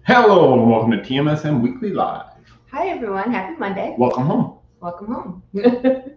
Hello and welcome to TMSM Weekly Live. Hi everyone, happy Monday. Welcome home. Welcome home. Go ahead,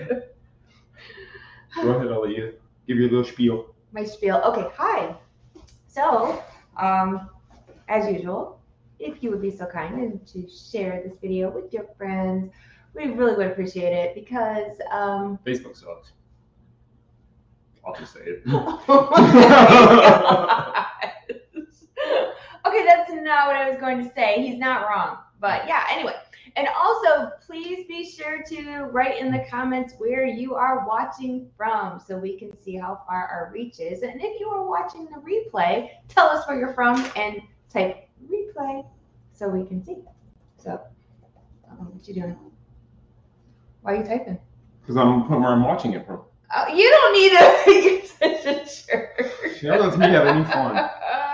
I'll let you give your little spiel. My spiel. Okay, hi. So, as usual, if you would be so kind and to share this video with your friends, we really would appreciate it because Facebook sucks. I'll just say it. Oh my okay, that's not what I was going to say. He's not wrong. But yeah, anyway. And also, please be sure to write in the comments where you are watching from so we can see how far our reach is. And if you are watching the replay, tell us where you're from and type replay so we can see. So, what you doing? Why are you typing? Because I'm putting where I'm watching it from. Oh, you don't need to. You're such a jerk. She never lets me have any fun.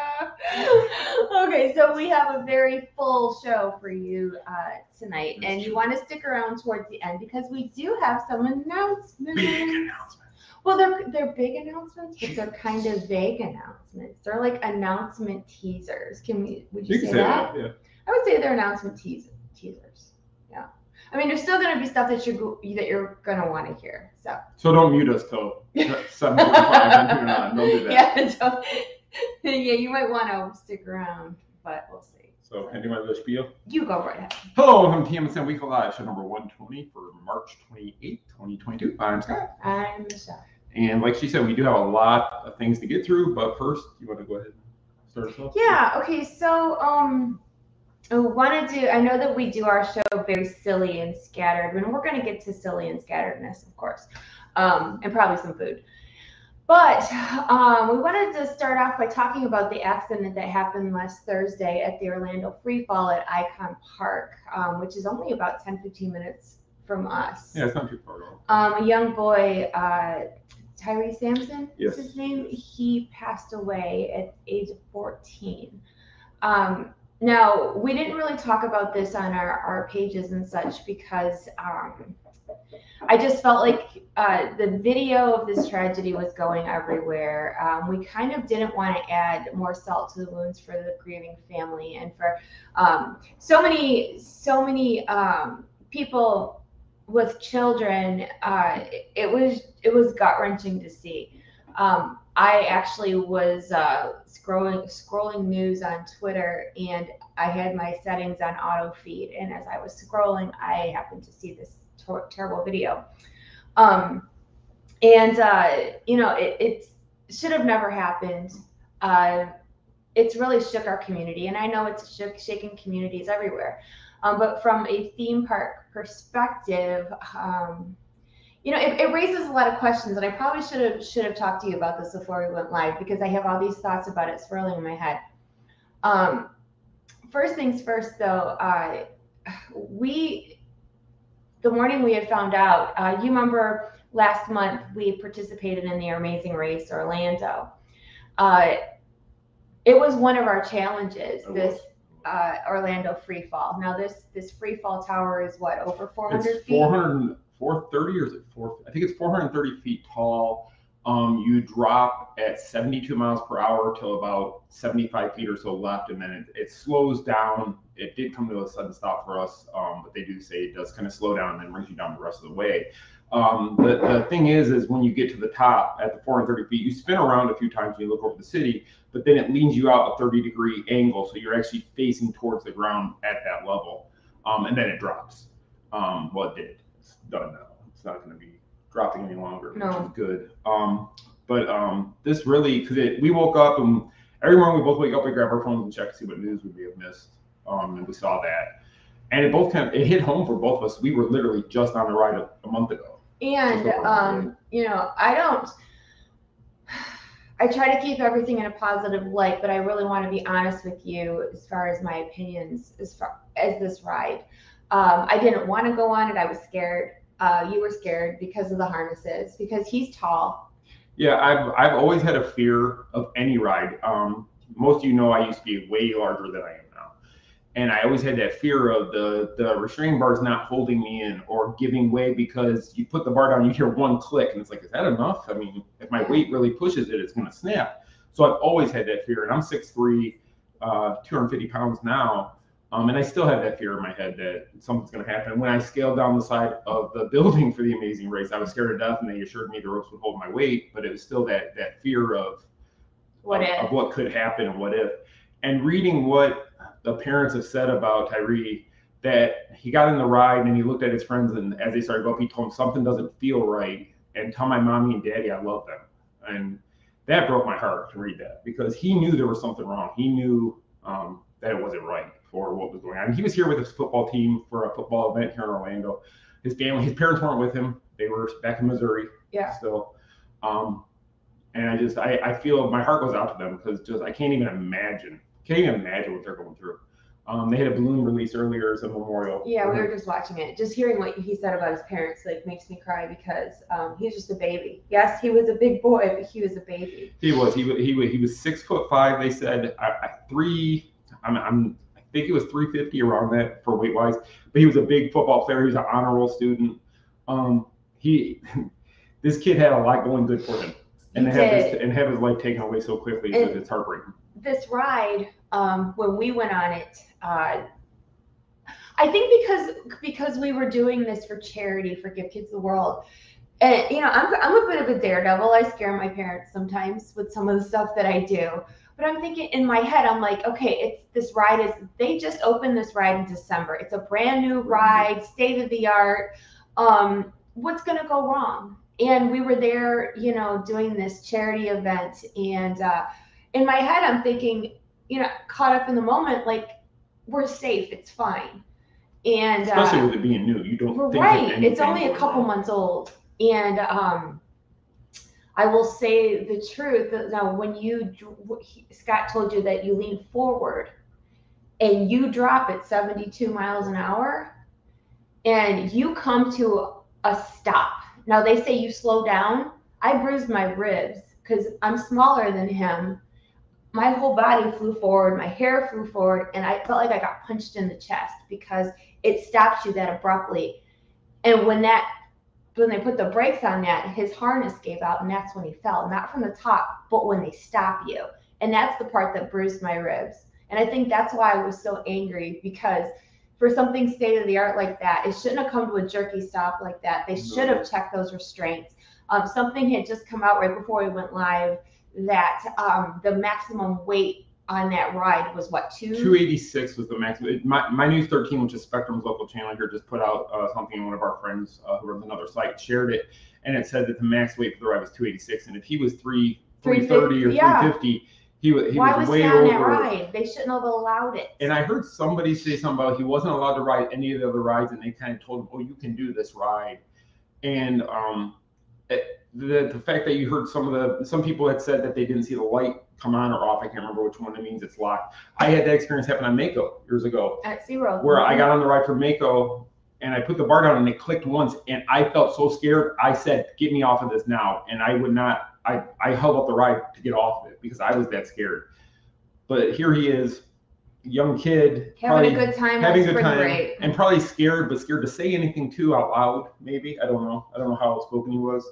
Okay, so we have a very full show for you tonight, and you want to stick around towards the end because we do have some announcements. Big announcements. Well, they're big announcements, but they're kind of vague announcements. They're like announcement teasers. Would you say that? Yeah. I would say they're announcement teasers. Yeah. I mean, there's still going to be stuff that you're going to want to hear. So don't mute us till 7:45. Don't do that. Yeah, you might want to stick around, but we'll see. So, can I do my little spiel? You go right ahead. Hello, welcome to TMSM Weekly Live, show number 120 for March 28th, 2022. I'm Scott. I'm Michelle. And like she said, we do have a lot of things to get through, but first, you want to go ahead and start us off? Yeah, okay, so I know that we do our show very silly and scattered, and we're going to get to silly and scatteredness, of course, and probably some food. But we wanted to start off by talking about the accident that happened last Thursday at the Orlando Free Fall at Icon Park, which is only about 10-15 minutes from us. Yeah, it's not too far at all. A young boy, Tyree Sampson, yes, is his name. He passed away at the age of 14. Now, we didn't really talk about this on our pages and such because I just felt like the video of this tragedy was going everywhere. We kind of didn't want to add more salt to the wounds for the grieving family and for so many people with children. It was gut-wrenching to see. I actually was scrolling news on Twitter, and I had my settings on auto feed, and as I was scrolling, I happened to see this terrible video. It should have never happened. It's really shook our community, and I know it's shaking communities everywhere. But from a theme park perspective, it raises a lot of questions, and I probably should have talked to you about this before we went live because I have all these thoughts about it swirling in my head. First things first, though, the morning we had found out, you remember last month we participated in the Amazing Race Orlando. It was one of our challenges, this Orlando Free Fall. Now this free fall tower is what, over 400 feet? 430 or is it 4? I think it's 430 feet tall. You drop at 72 miles per hour till about 75 feet or so left, and then it slows down. It did come to a sudden stop for us, but they do say it does kind of slow down and then brings you down the rest of the way. The thing is when you get to the top at the 430 feet, you spin around a few times and you look over the city, but then it leans you out a 30-degree angle, so you're actually facing towards the ground at that level, and then it drops. Well, it did. It's done now. It's not going to be dropping any longer, which is good. But this really, because we woke up, and every morning we both wake up, we grab our phones and check to see what news we may have missed, and we saw that, and it hit home for both of us. We were literally just on the ride a month ago. And I try to keep everything in a positive light, but I really want to be honest with you as far as my opinions as this ride. I didn't want to go on it. I was scared. You were scared because of the harnesses, because he's tall. Yeah, I've always had a fear of any ride. Most of you know I used to be way larger than I am now. And I always had that fear of the restraining bars not holding me in or giving way, because you put the bar down, you hear one click, and it's like, is that enough? I mean, if my weight really pushes it, it's going to snap. So I've always had that fear, and I'm 6'3". 250 pounds now. And I still have that fear in my head that something's going to happen. When I scaled down the side of the building for the Amazing Race, I was scared to death, and they assured me the ropes would hold my weight, but it was still that fear of what could happen and what if. And reading what the parents have said about Tyree, that he got in the ride and he looked at his friends, and as they started to go up, he told them something doesn't feel right, and tell my mommy and daddy I love them. And that broke my heart to read that, because he knew there was something wrong. He knew that it wasn't right for what was going on. He was here with his football team for a football event here in Orlando. His parents weren't with him. They were back in Missouri still. And I feel my heart goes out to them, because I can't even imagine what they're going through. They had a balloon release earlier as a memorial. Yeah, we were just watching it. Just hearing what he said about his parents makes me cry, because he's just a baby. Yes, he was a big boy, but he was a baby. He was 6'5". They said I think it was 350 around that for weight wise. But he was a big football player. He was an honor roll student. This kid had a lot going good for him, and have his life taken away so quickly, it's heartbreaking. This ride, when we went on it, I think because we were doing this for charity for Give Kids the World, and I'm a bit of a daredevil. I scare my parents sometimes with some of the stuff that I do. But I'm thinking in my head, I'm like, okay, they just opened this ride in December. It's a brand new ride, state of the art. What's gonna go wrong? And we were there, doing this charity event, and in my head, I'm thinking, caught up in the moment, like, we're safe, it's fine. And especially with it being new, you don't think right. It's only a couple months old, and I will say the truth. Now, when Scott told you that you lean forward and you drop at 72 miles an hour, and you come to a stop. Now, they say you slow down. I bruised my ribs because I'm smaller than him. My whole body flew forward, my hair flew forward, and I felt like I got punched in the chest, because it stops you that abruptly. And when they put the brakes on that, his harness gave out, and that's when he fell. Not from the top, but when they stop you. And that's the part that bruised my ribs. And I think that's why I was so angry, because for something state of the art like that, it shouldn't have come to a jerky stop like that. They should have checked those restraints. Something had just come out right before we went live, that the maximum weight on that ride was what, 286 was the maximum. My News 13, which is Spectrum's local channel here, just put out something, and one of our friends who runs another site shared it, and it said that the max weight for the ride was 286, and if he was 330 or 350, he was way he over. on that ride? They shouldn't have allowed it. And I heard somebody say something about he wasn't allowed to ride any of the other rides, and they kind of told him, "Oh, you can do this ride." And the fact that you heard some people had said that they didn't see the light come on or off. I can't remember which one it means it's locked. I had that experience happen on Mako years ago. At SeaWorld. Where I got on the ride for Mako, and I put the bar down, and it clicked once, and I felt so scared. I said, "Get me off of this now." And I would not, I held up the ride to get off of it because I was that scared. But here he is, young kid, having a good time, and probably scared, but scared to say anything too out loud. Maybe, I don't know how outspoken he was.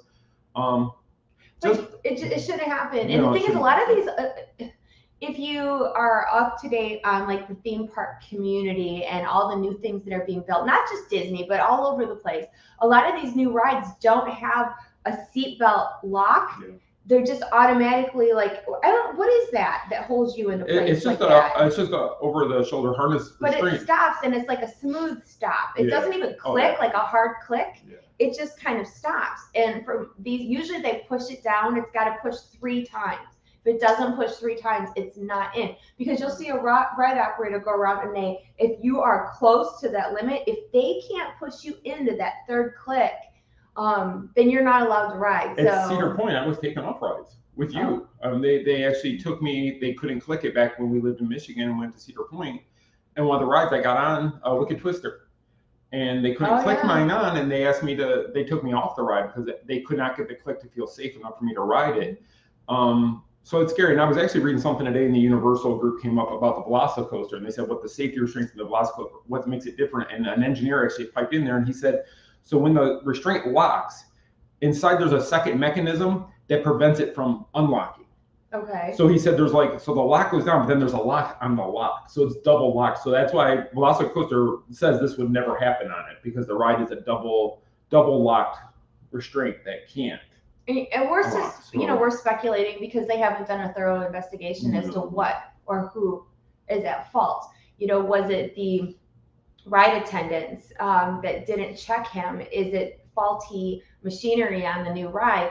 It should have happened. And the thing is, a lot of these, if you are up to date on like the theme park community and all the new things that are being built, not just Disney, but all over the place, a lot of these new rides don't have a seatbelt lock. Yeah. They're just automatically like, what is that holds you into place? It's just a over the shoulder harness restraint. But it stops, and it's like a smooth stop. It doesn't even click like a hard click. Yeah. It just kind of stops. And for these, usually they push it down. It's got to push 3 times. If it doesn't push 3 times, it's not in. Because you'll see a ride operator go around, and if you are close to that limit, if they can't push you into that 3rd click, then you're not allowed to ride. At Cedar Point, I was taking off rides with you. They actually took me. They couldn't click it back when we lived in Michigan and went to Cedar Point. And one of the rides I got on, Wicked Twister, and they couldn't click mine on, and they asked me they took me off the ride because they could not get the click to feel safe enough for me to ride it. So it's scary. And I was actually reading something today in the Universal group came up about the Velocicoaster, and they said what the safety restraints of the Velocicoaster, what makes it different. And an engineer actually piped in there, and he said, so when the restraint locks, inside there's a second mechanism that prevents it from unlocking. Okay. So he said there's like, so the lock goes down, but then there's a lock on the lock. So it's double locked. So that's why Velocicoaster says this would never happen on it, because the ride is a double locked restraint that can't. And we're Oh, just, so- we're speculating because they haven't done a thorough investigation as to No. what or who is at fault. Was it the ride attendants that didn't check him? Is it faulty machinery on the new ride?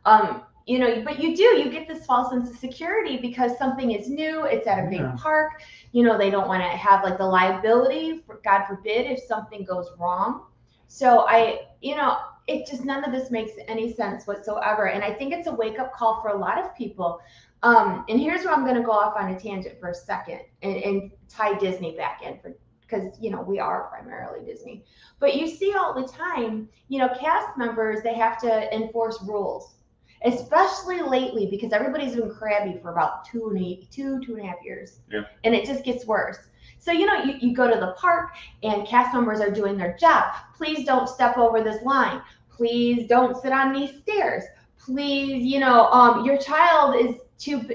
But you get this false sense of security because something is new. It's at a big Yeah. park. They don't want to have like the liability, for God forbid, if something goes wrong. So it just, none of this makes any sense whatsoever. And I think it's a wake up call for a lot of people. And here's where I'm going to go off on a tangent for a second and tie Disney back in because we are primarily Disney. But you see all the time, cast members, they have to enforce rules, especially lately because everybody's been crabby for about 2.5 years. Yeah. And it just gets worse. So, you go to the park and cast members are doing their job. Please don't step over this line. Please don't sit on these stairs. Please, your child is too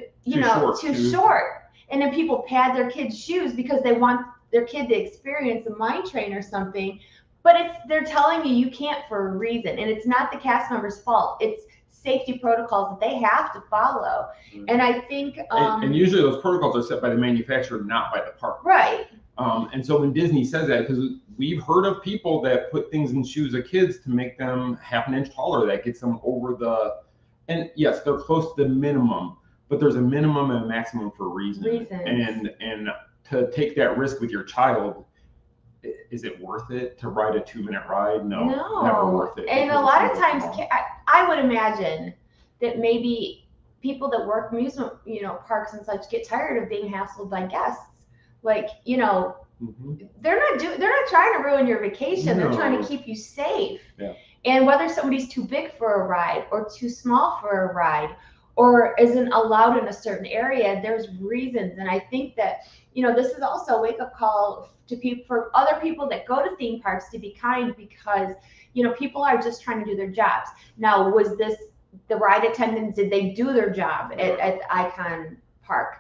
short. And then people pad their kids' shoes because they want their kid to experience a mine train or something. But they're telling you can't for a reason. And it's not the cast member's fault. It's safety protocols that they have to follow. Mm-hmm. And I think and usually those protocols are set by the manufacturer, not by the park. Right. And so when Disney says that, because we've heard of people that put things in shoes of kids to make them half an inch taller, that gets them over and yes, they're close to the minimum, but there's a minimum and a maximum for a reason. And to take that risk with your child, is it worth it to ride a 2-minute ride? No, never worth it. And a lot of times, I would imagine that maybe people that work amusement, parks and such get tired of being hassled by guests. Like, mm-hmm. they're not trying to ruin your vacation. No. They're trying to keep you safe. Yeah. And whether somebody's too big for a ride or too small for a ride or isn't allowed in a certain area, there's reasons. And I think that, this is also a wake-up call to people, for other people that go to theme parks, to be kind, because, people are just trying to do their jobs. Now, was this the ride attendants? Did they do their job at Icon Park?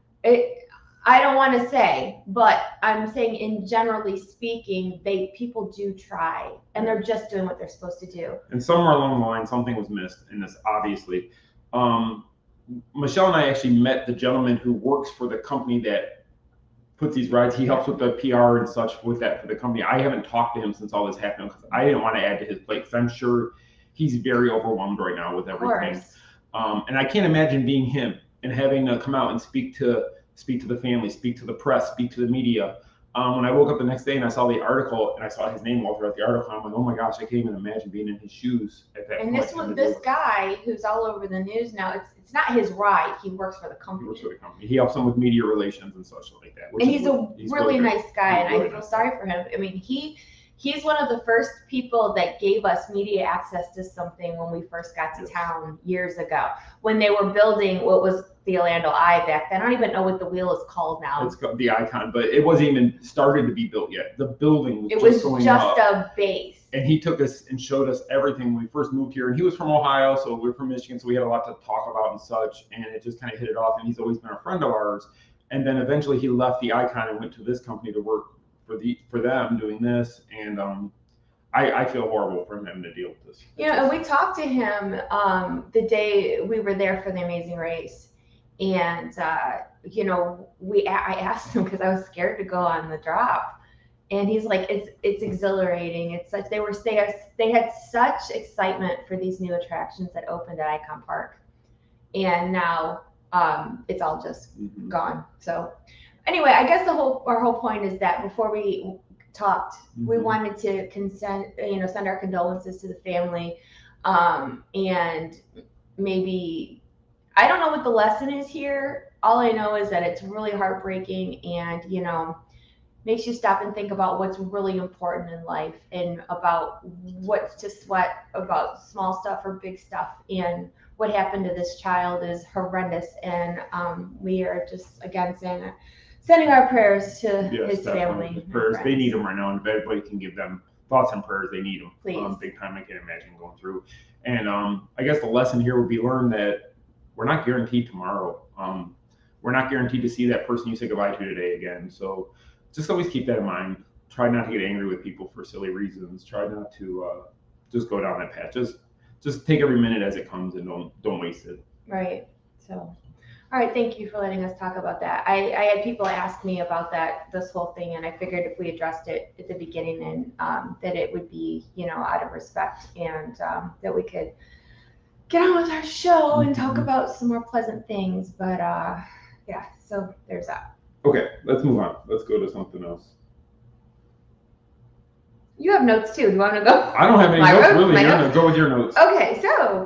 I don't want to say, but I'm saying, in generally speaking, people do try, and they're just doing what they're supposed to do. And somewhere along the line, something was missed in this, obviously. Michelle and I actually met the gentleman who works for the company that puts these rides. He helps with the PR and such with that for the company. I haven't talked to him since all this happened because I didn't want to add to his plate, because I'm sure he's very overwhelmed right now with everything. And I can't imagine being him and having to come out and speak to the family, speak to the press, speak to the media. When I woke up the next day and I saw the article and I saw his name all throughout the article, I'm like, oh my gosh, I can't even imagine being in his shoes at that point. And this guy who's all over the news now, it's not his ride. He works for the company. He works for the company. He helps them with media relations and such like that. And he's a really nice guy, and I feel sorry for him. I mean, he's one of the first people that gave us media access to something when we first got to town years ago, when they were building what was the Orlando Eye back then. I don't even know what the wheel is called now. It's called the Icon, but it wasn't even started to be built yet. The building was just a base. And he took us and showed us everything when we first moved here. And he was from Ohio, so we're from Michigan, so we had a lot to talk about and such. And it just kind of hit it off. And he's always been a friend of ours. And then eventually he left the Icon and went to this company to work for them doing this. And I feel horrible for him to deal with this. And we talked to him the day we were there for the Amazing Race. And, I asked him because I was scared to go on the drop. And he's like, it's exhilarating. It's such, they had such excitement for these new attractions that opened at Icon Park. And now it's all just gone. So anyway, I guess our whole point is that before we talked, we wanted to send our condolences to the family. And maybe, I don't know what the lesson is here. All I know is that it's really heartbreaking and, makes you stop and think about what's really important in life and about what's to sweat about small stuff or big stuff. And what happened to this child is horrendous. And we are just, again, sending our prayers to his family. Prayers, they need them right now. And if everybody can give them thoughts and prayers, they need them. Please. Big time, I can't imagine going through. And I guess the lesson here would be learned that we're not guaranteed tomorrow. We're not guaranteed to see that person you say goodbye to today again. So just always keep that in mind. Try not to get angry with people for silly reasons. Try not to just go down that path. Just take every minute as it comes and don't waste it. Right. So, all right. Thank you for letting us talk about that. I had people ask me about this whole thing, and I figured if we addressed it at the beginning, and that it would be, out of respect, and that we could get on with our show and talk about some more pleasant things. But yeah, so there's that. Okay, let's move on. Let's go to something else. You have notes too. Do you want to go? I don't have any notes really. You're gonna go with your notes. Okay, so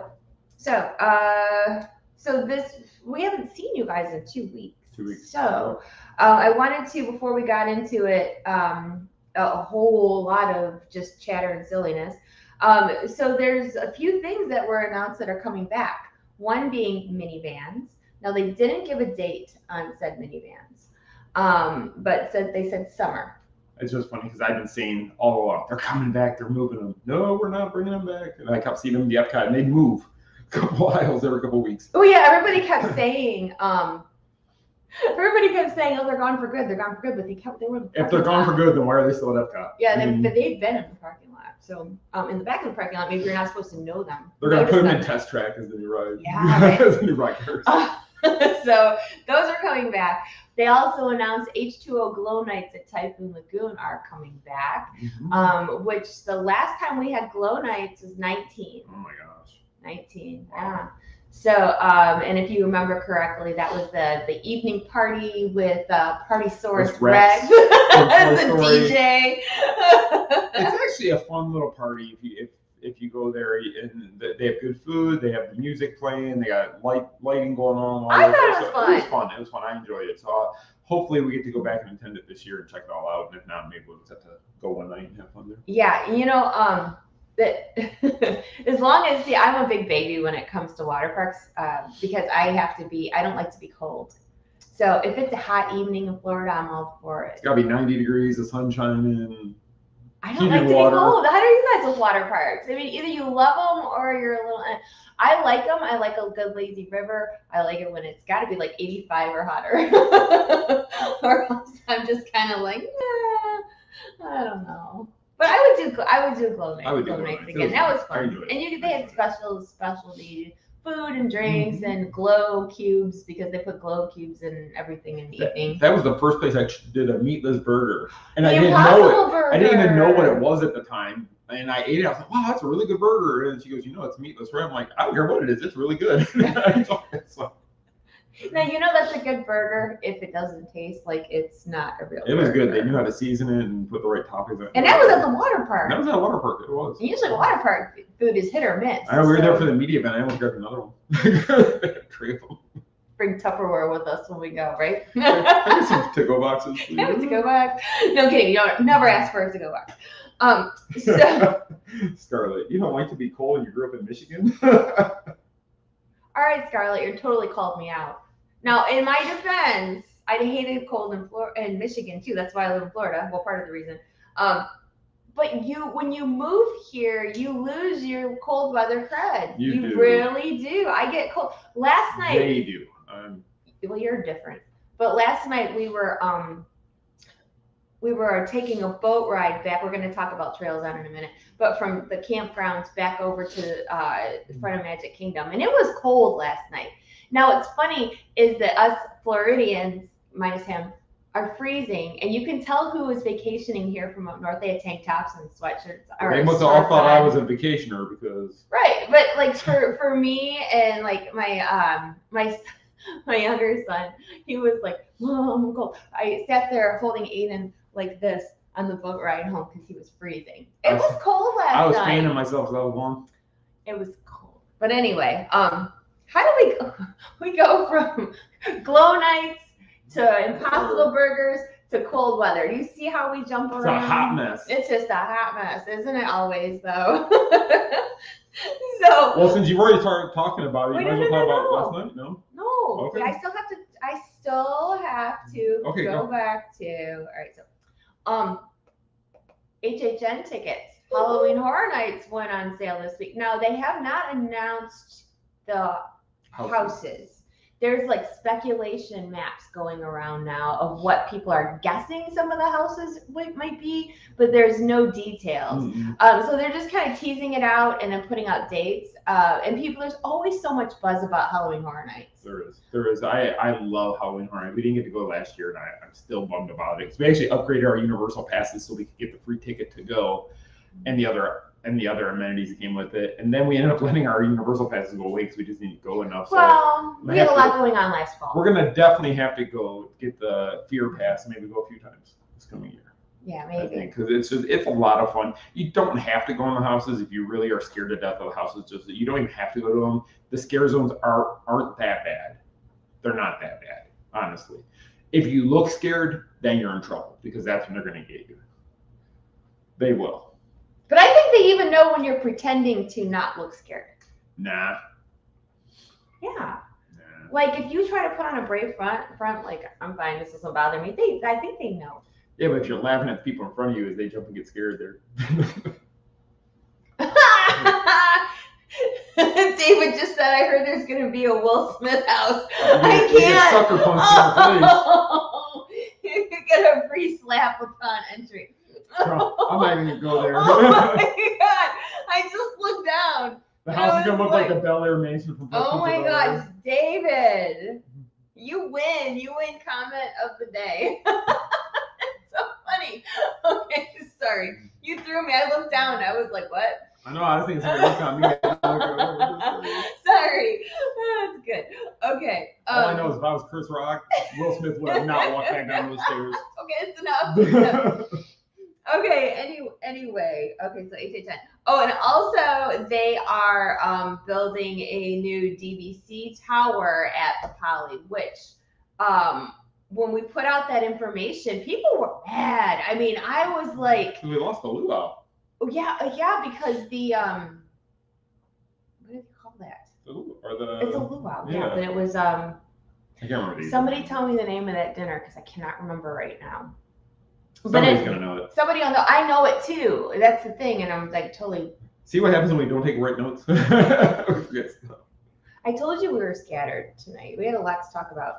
this, we haven't seen you guys in 2 weeks. 2 weeks. So I wanted to, before we got into it, a whole lot of just chatter and silliness. So there's a few things that were announced that are coming back. One being minivans. Now they didn't give a date on said minivans, but they said summer. It's just funny because I've been saying all along, they're coming back, they're moving them. No, we're not bringing them back. And I kept seeing them in the Epcot, and they'd move a couple aisles every couple weeks. Oh yeah, everybody kept saying, oh, they're gone for good, but they were. If they're gone for good, then why are they still at Epcot? Yeah, they've been in the parking lot. So in the back of the parking lot, maybe you're not supposed to know them. They're gonna put them in Test Track as the new ride. Yeah, right. As the new ride cars. So those are coming back. They also announced H2O Glow Nights at Typhoon Lagoon are coming back, which the last time we had Glow Nights was 19. Oh my gosh. 19, yeah. So, and if you remember correctly, that was the evening party with Partysaurus Rex as the DJ. It's actually a fun little party if you go there, and they have good food, they have the music playing, they got lighting going on. I thought it was fun. It was fun. I enjoyed it. So hopefully we get to go back and attend it this year and check it all out. And if not, maybe we'll just have to go one night and have fun there. Yeah, that as long as I'm a big baby when it comes to water parks, because I don't like to be cold. So if it's a hot evening in Florida, I'm all for it. It's gotta be 90 degrees, the sun shining. I don't like to be cold. How do you guys with water parks? I mean, either you love them or you're a little. I like them. I like a good lazy river. I like it when it's got to be like 85 or hotter, or else I'm just kind of like, I don't know. But I would do glow nights. I would do glow nights again. That was fun. And they had specialty food and drinks and glow cubes, because they put glow cubes in everything in the evening. That was the first place I did a meatless burger, and I didn't know it. Burger. I didn't even know what it was at the time, and I ate it. I was like, "Wow, that's a really good burger." And she goes, "It's meatless, right?" I'm like, "I don't care what it is. It's really good." Now that's a good burger if it doesn't taste like it's not a real. It was good. They knew how to season it and put the right toppings in. And that was at the water park. That was at a water park. It was. Usually water park food is hit or miss. I know we were there for the media event. I almost grabbed another one. Three of them. Bring Tupperware with us when we go, right? Some to-go boxes. To-go box. No kidding. You don't never ask for a to-go box. So Scarlett, you don't like to be cold, and you grew up in Michigan. All right, Scarlett, you're totally called me out. Now, in my defense, I hated cold in Michigan too. That's why I live in Florida. Well, part of the reason. But when you move here, you lose your cold weather cred. You really do. I get cold. Last night. They do. Well, you're different. But last night we were taking a boat ride back. We're going to talk about Trails On in a minute. But from the campgrounds back over to the front of Magic Kingdom, and it was cold last night. Now, what's funny is that us Floridians, minus him, are freezing, and you can tell who was vacationing here from up north. They had tank tops and sweatshirts. They must have all thought I was a vacationer because. Right, but like for me and like my younger son, he was like, "Mom, I'm cold." I sat there holding Aiden like this on the boat ride home because he was freezing. It was cold last night. I was fanning myself because I was warm. It was cold, but anyway, how do we go from glow nights to Impossible Burgers to cold weather? Do you see how we jump around? It's a hot mess. It's just a hot mess, isn't it? Always, though. Well, since you've already started talking about it, you might as well talk about last night. No. No. Okay. I still have to go back to. All right. So, HHN tickets. Halloween Horror Nights went on sale this week. Now they have not announced the houses. There's like speculation maps going around now of what people are guessing some of the houses might be, but there's no details. So they're just kind of teasing it out and then putting out dates. And there's always so much buzz about Halloween Horror Nights. There is. I love Halloween Horror Nights. We didn't get to go last year, and I'm still bummed about it. We actually upgraded our Universal passes so we could get the free ticket to go, and the other amenities that came with it. And then we ended up letting our Universal passes go away because we just didn't go enough. Well, we had a lot going on last fall. We're going to definitely have to go get the Fear Pass, maybe go a few times this coming year. Yeah, maybe. Because it's a lot of fun. You don't have to go in the houses if you really are scared to death of the houses. Just you don't even have to go to them. The scare zones aren't that bad. They're not that bad, honestly. If you look scared, then you're in trouble because that's when they're going to get you. They will. But I think they even know when you're pretending to not look scared. Nah. Yeah. Nah. Like if you try to put on a brave front, like I'm fine, this doesn't bother me. I think they know. Yeah, but if you're laughing at the people in front of you as they jump and get scared, David just said, I heard there's going to be a Will Smith house. I You get sucker punched in the face. You get a free slap upon entry. No, I'm not even going to go there. Oh my God. I just looked down. The house is going to look like a Bel Air mansion from Oh my gosh, David. You win. You win comment of the day. So funny. Okay, sorry. You threw me. I looked down. I was like, what? I know. I think somebody looked on me. Sorry. That's good. Okay. All I know is if I was Chris Rock, Will Smith would have not walked back down those stairs. Okay, it's enough. Okay, anyway. Okay, so 8 to 10. Oh, and also they are building a new DVC tower at the Poly, which when we put out that information, people were mad. I mean, I was like, we lost the luau. Yeah, because the what do you call that? It's a luau, yeah. But it was I can't remember. Somebody tell me the name of that dinner because I cannot remember right now. Somebody's gonna know it. Somebody on the I know it too. That's the thing, and I'm like totally. See what happens when we don't take right notes. I told you we were scattered tonight. We had a lot to talk about.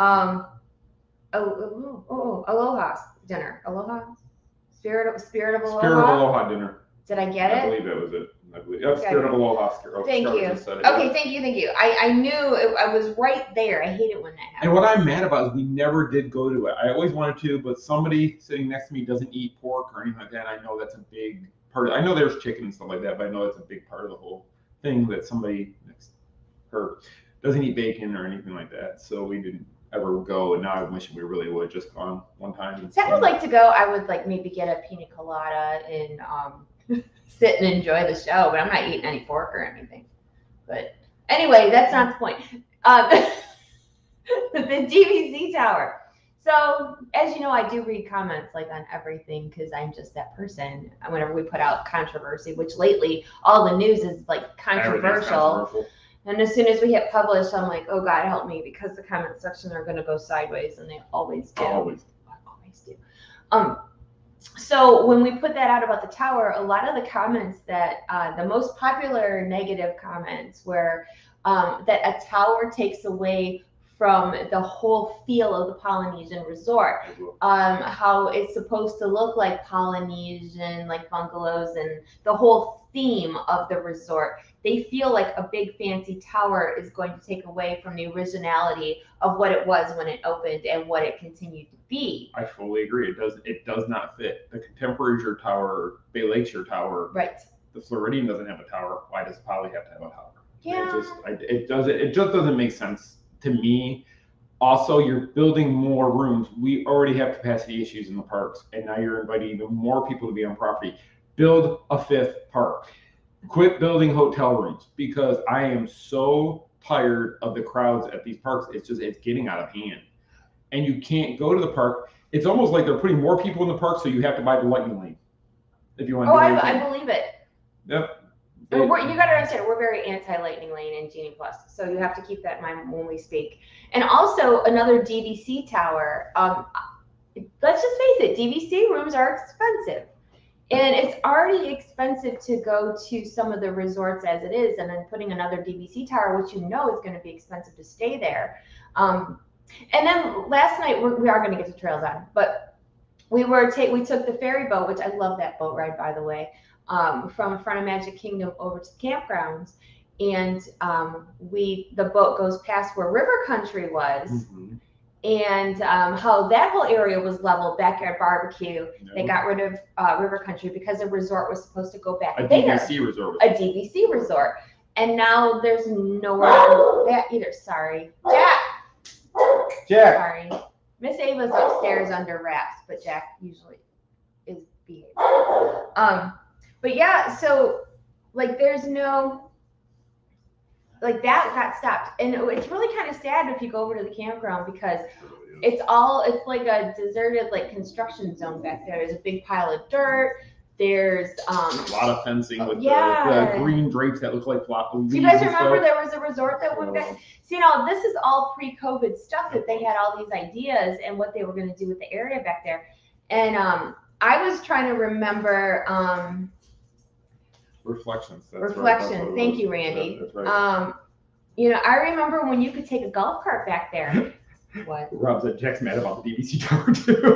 Aloha dinner. Aloha. Spirit of Aloha. Spirit of Aloha dinner. Did I get it? I believe that was it. Spirit of Aloha. Thank you. Okay, thank you. I knew I was right there. I hate it when that happens. And what I'm mad about is we never did go to it. I always wanted to, but somebody sitting next to me doesn't eat pork or anything like that. I know that's a big part. I know there's chicken and stuff like that, but I know that's a big part of the whole thing that somebody next to her doesn't eat bacon or anything like that. So we didn't ever go, and now I'm wishing we really would just gone one time. I would like to go. I would like maybe get a pina colada and sit and enjoy the show, but I'm not eating any pork or anything. But anyway, that's not the point. The DVC tower. So as you know, I do read comments like on everything because I'm just that person. Whenever we put out controversy, which lately all the news is like controversial. And as soon as we hit publish, I'm like, oh God, help me, because the comment section are going to go sideways, and they always do. Always do. So when we put that out about the tower, a lot of the comments that the most popular negative comments were that a tower takes away from the whole feel of the Polynesian resort. How it's supposed to look like Polynesian, like bungalows, and the whole theme of the resort. They feel like a big fancy tower is going to take away from the originality of what it was when it opened and what it continued to be. I fully agree. It does not fit. The Contemporary Tower, Bay Lakeshore Tower, right? The Floridian doesn't have a tower. Why does Poly have to have a tower? Yeah. It just doesn't make sense to me. Also, you're building more rooms. We already have capacity issues in the parks, and now you're inviting even more people to be on property. Build a fifth park. Quit building hotel rooms, because I am so tired of the crowds at these parks. It's getting out of hand. And you can't go to the park. It's almost like they're putting more people in the park, so you have to buy the lightning lane if you want to. I believe it. Yep. You got to understand, we're very anti-Lightning Lane and Genie Plus, so you have to keep that in mind when we speak. And also another DVC tower. Let's just face it, DVC rooms are expensive. And it's already expensive to go to some of the resorts as it is, and then putting another DVC tower, which you know is going to be expensive to stay there. And then last night we are going to get to Trails On, but we took the ferry boat, which I love that boat ride, by the way, from in front of Magic Kingdom over to the campgrounds, and the boat goes past where River Country was. Mm-hmm. And how that whole area was leveled, backyard barbecue. No. They got rid of River Country because the resort was supposed to go back there. DVC resort. A DVC resort. And now there's nowhere on that either. Sorry. Jack. Sorry. Miss Ava's upstairs under wraps, but Jack usually is behaving. But yeah, so like there's no... Like that got stopped, and it's really kind of sad if you go over to the campground because it's like a deserted like construction zone back there. There's a big pile of dirt. There's a lot of fencing with the green drapes that look like flop leaves. Do you guys remember there was a resort that went back? See, this is all pre-COVID stuff that they had all these ideas and what they were going to do with the area back there, and I was trying to remember. Reflections. Reflections. Thank you, Randy. That's right. I remember when you could take a golf cart back there. What? Rob said Jack's mad about the DVC tower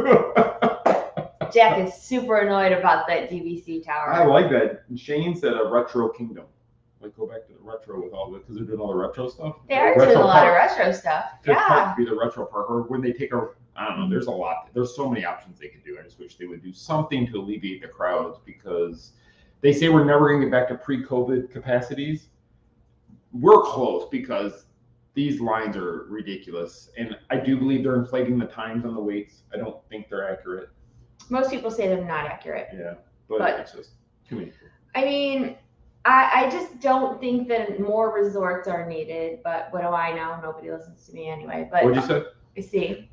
too. Jack is super annoyed about that DVC tower. I like that. Shane said a retro kingdom. Like go back to the retro with all the because they're doing all the retro stuff. They are doing a lot of retro stuff. Yeah. Be the retro park, or when they take I don't know. There's a lot. There's so many options they could do. I just wish they would do something to alleviate the crowds because. They say we're never going to get back to pre-COVID capacities. We're close because these lines are ridiculous. And I do believe they're inflating the times on the waits. I don't think they're accurate. Most people say they're not accurate. Yeah, but it's just too many. I mean, I just don't think that more resorts are needed. But what do I know? Nobody listens to me anyway. But what'd you say? See.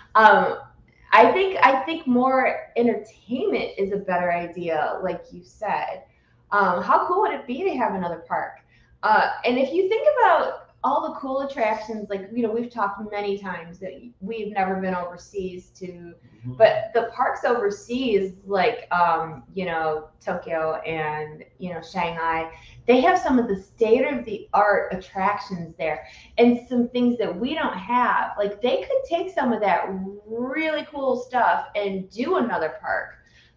I think more entertainment is a better idea, like you said. How cool would it be to have another park? And if you think about all the cool attractions, like, we've talked many times that we've never been overseas to, but the parks overseas, like, Tokyo and, Shanghai, they have some of the state-of-the-art attractions there and some things that we don't have. Like, they could take some of that really cool stuff and do another park,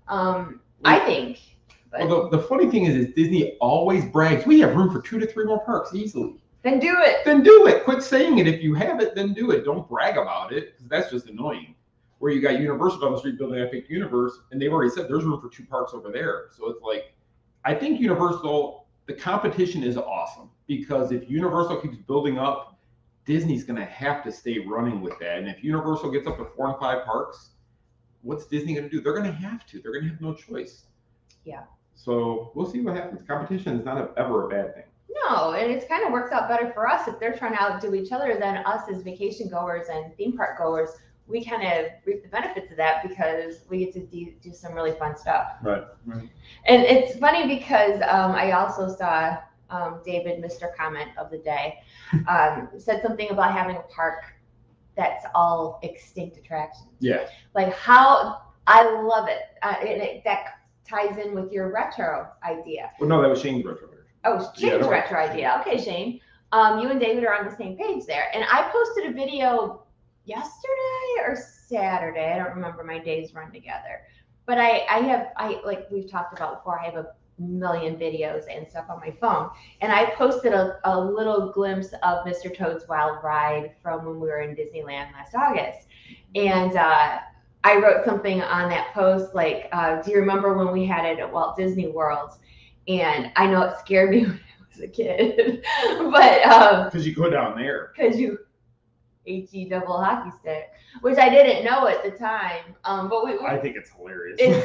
I think. But, well, the funny thing is Disney always brags, we have room for 2 to 3 more parks easily. Then do it. Then do it. Quit saying it. If you have it, then do it. Don't brag about it because that's just annoying. Where you got Universal down the street building Epic Universe, and they've already said there's room for 2 parks over there. So it's like, I think Universal, the competition is awesome because if Universal keeps building up, Disney's going to have to stay running with that. And if Universal gets up to 4 and 5 parks, what's Disney going to do? They're going to have to. They're going to have no choice. Yeah. So we'll see what happens. Competition is not ever a bad thing. No, and it kind of works out better for us if they're trying to outdo each other than us as vacation goers and theme park goers. We kind of reap the benefits of that because we get to do some really fun stuff. Right. And it's funny because I also saw David, Mr. Comment of the day, said something about having a park that's all extinct attractions. Yeah. Like how I love it. That ties in with your retro idea. Well, no, that was Shane's retro. Oh, Shane's retro idea. Okay, Shane. You and David are on the same page there. And I posted a video yesterday or Saturday. I don't remember, my days run together. But I like we've talked about before, I have a million videos and stuff on my phone. And I posted a little glimpse of Mr. Toad's Wild Ride from when we were in Disneyland last August. And I wrote something on that post like, do you remember when we had it at Walt Disney World? And I know it scared me when I was a kid, but because you go down there. Because you HE double hockey stick, which I didn't know at the time. But I think it's hilarious. It's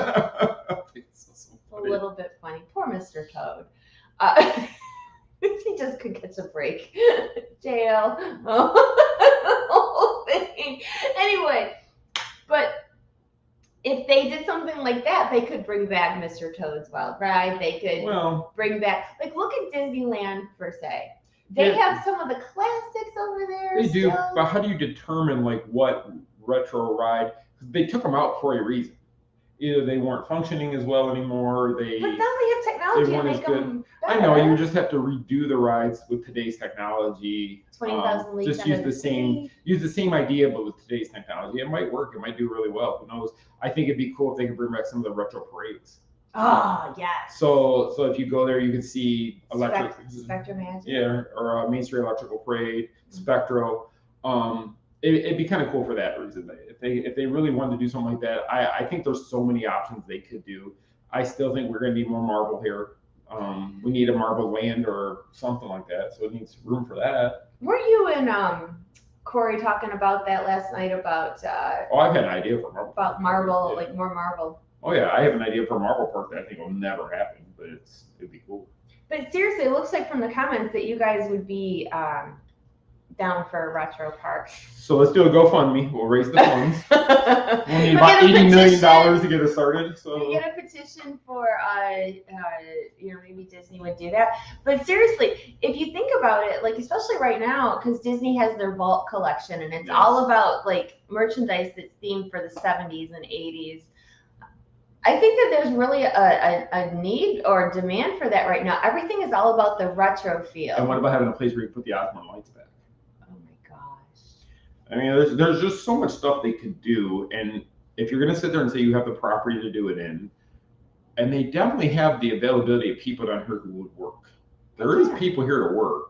a little bit funny. Poor Mr. Toad. He just could catch a break. Jail. The whole thing. Anyway, but if they did something like that, they could bring back Mr. Toad's Wild Ride. They could bring back, like, look at Disneyland per se. They have some of the classics over there. They do, but how do you determine like what retro ride? They took them out for a reason. either they weren't functioning as well anymore. But now they have technology to weren't as make good. them I better. know you just have to redo the rides with today's technology. 20,000 leagues Just under use the same idea, but with today's technology, it might work. It might do really well. Who knows? I think it'd be cool if they could bring back some of the retro parades. Oh yes. So if you go there, you can see electric Spectrum Magic. Yeah, or Main Street Electrical Parade, Spectro. It'd be kind of cool for that reason. If they really wanted to do something like that, I think there's so many options they could do. I still think we're going to need more marble here. We need a marble land or something like that. So it needs room for that. Weren't you and Corey talking about that last night about? I've had an idea for marble. About marble, Yeah. like more marble. Oh yeah, I have an idea for a marble park that I think will never happen, but it'd be cool. But seriously, it looks like from the comments that you guys would be down for a retro park. So let's do a GoFundMe. We'll raise the funds. We'll need We'll about get a $80 million petition. to get us started. So We get a petition for, maybe Disney would do that. But seriously, if you think about it, like especially right now, because Disney has their vault collection, and it's Yes. all about like merchandise that's themed for the 70s and 80s. I think that there's really a need or demand for that right now. Everything is all about the retro feel. And what about having a place where you put the Osborne lights back? Oh my gosh. I mean, there's just so much stuff they could do, and if you're going to sit there and say you have the property to do it in, and they definitely have the availability of people down here who would work. There is people here to work.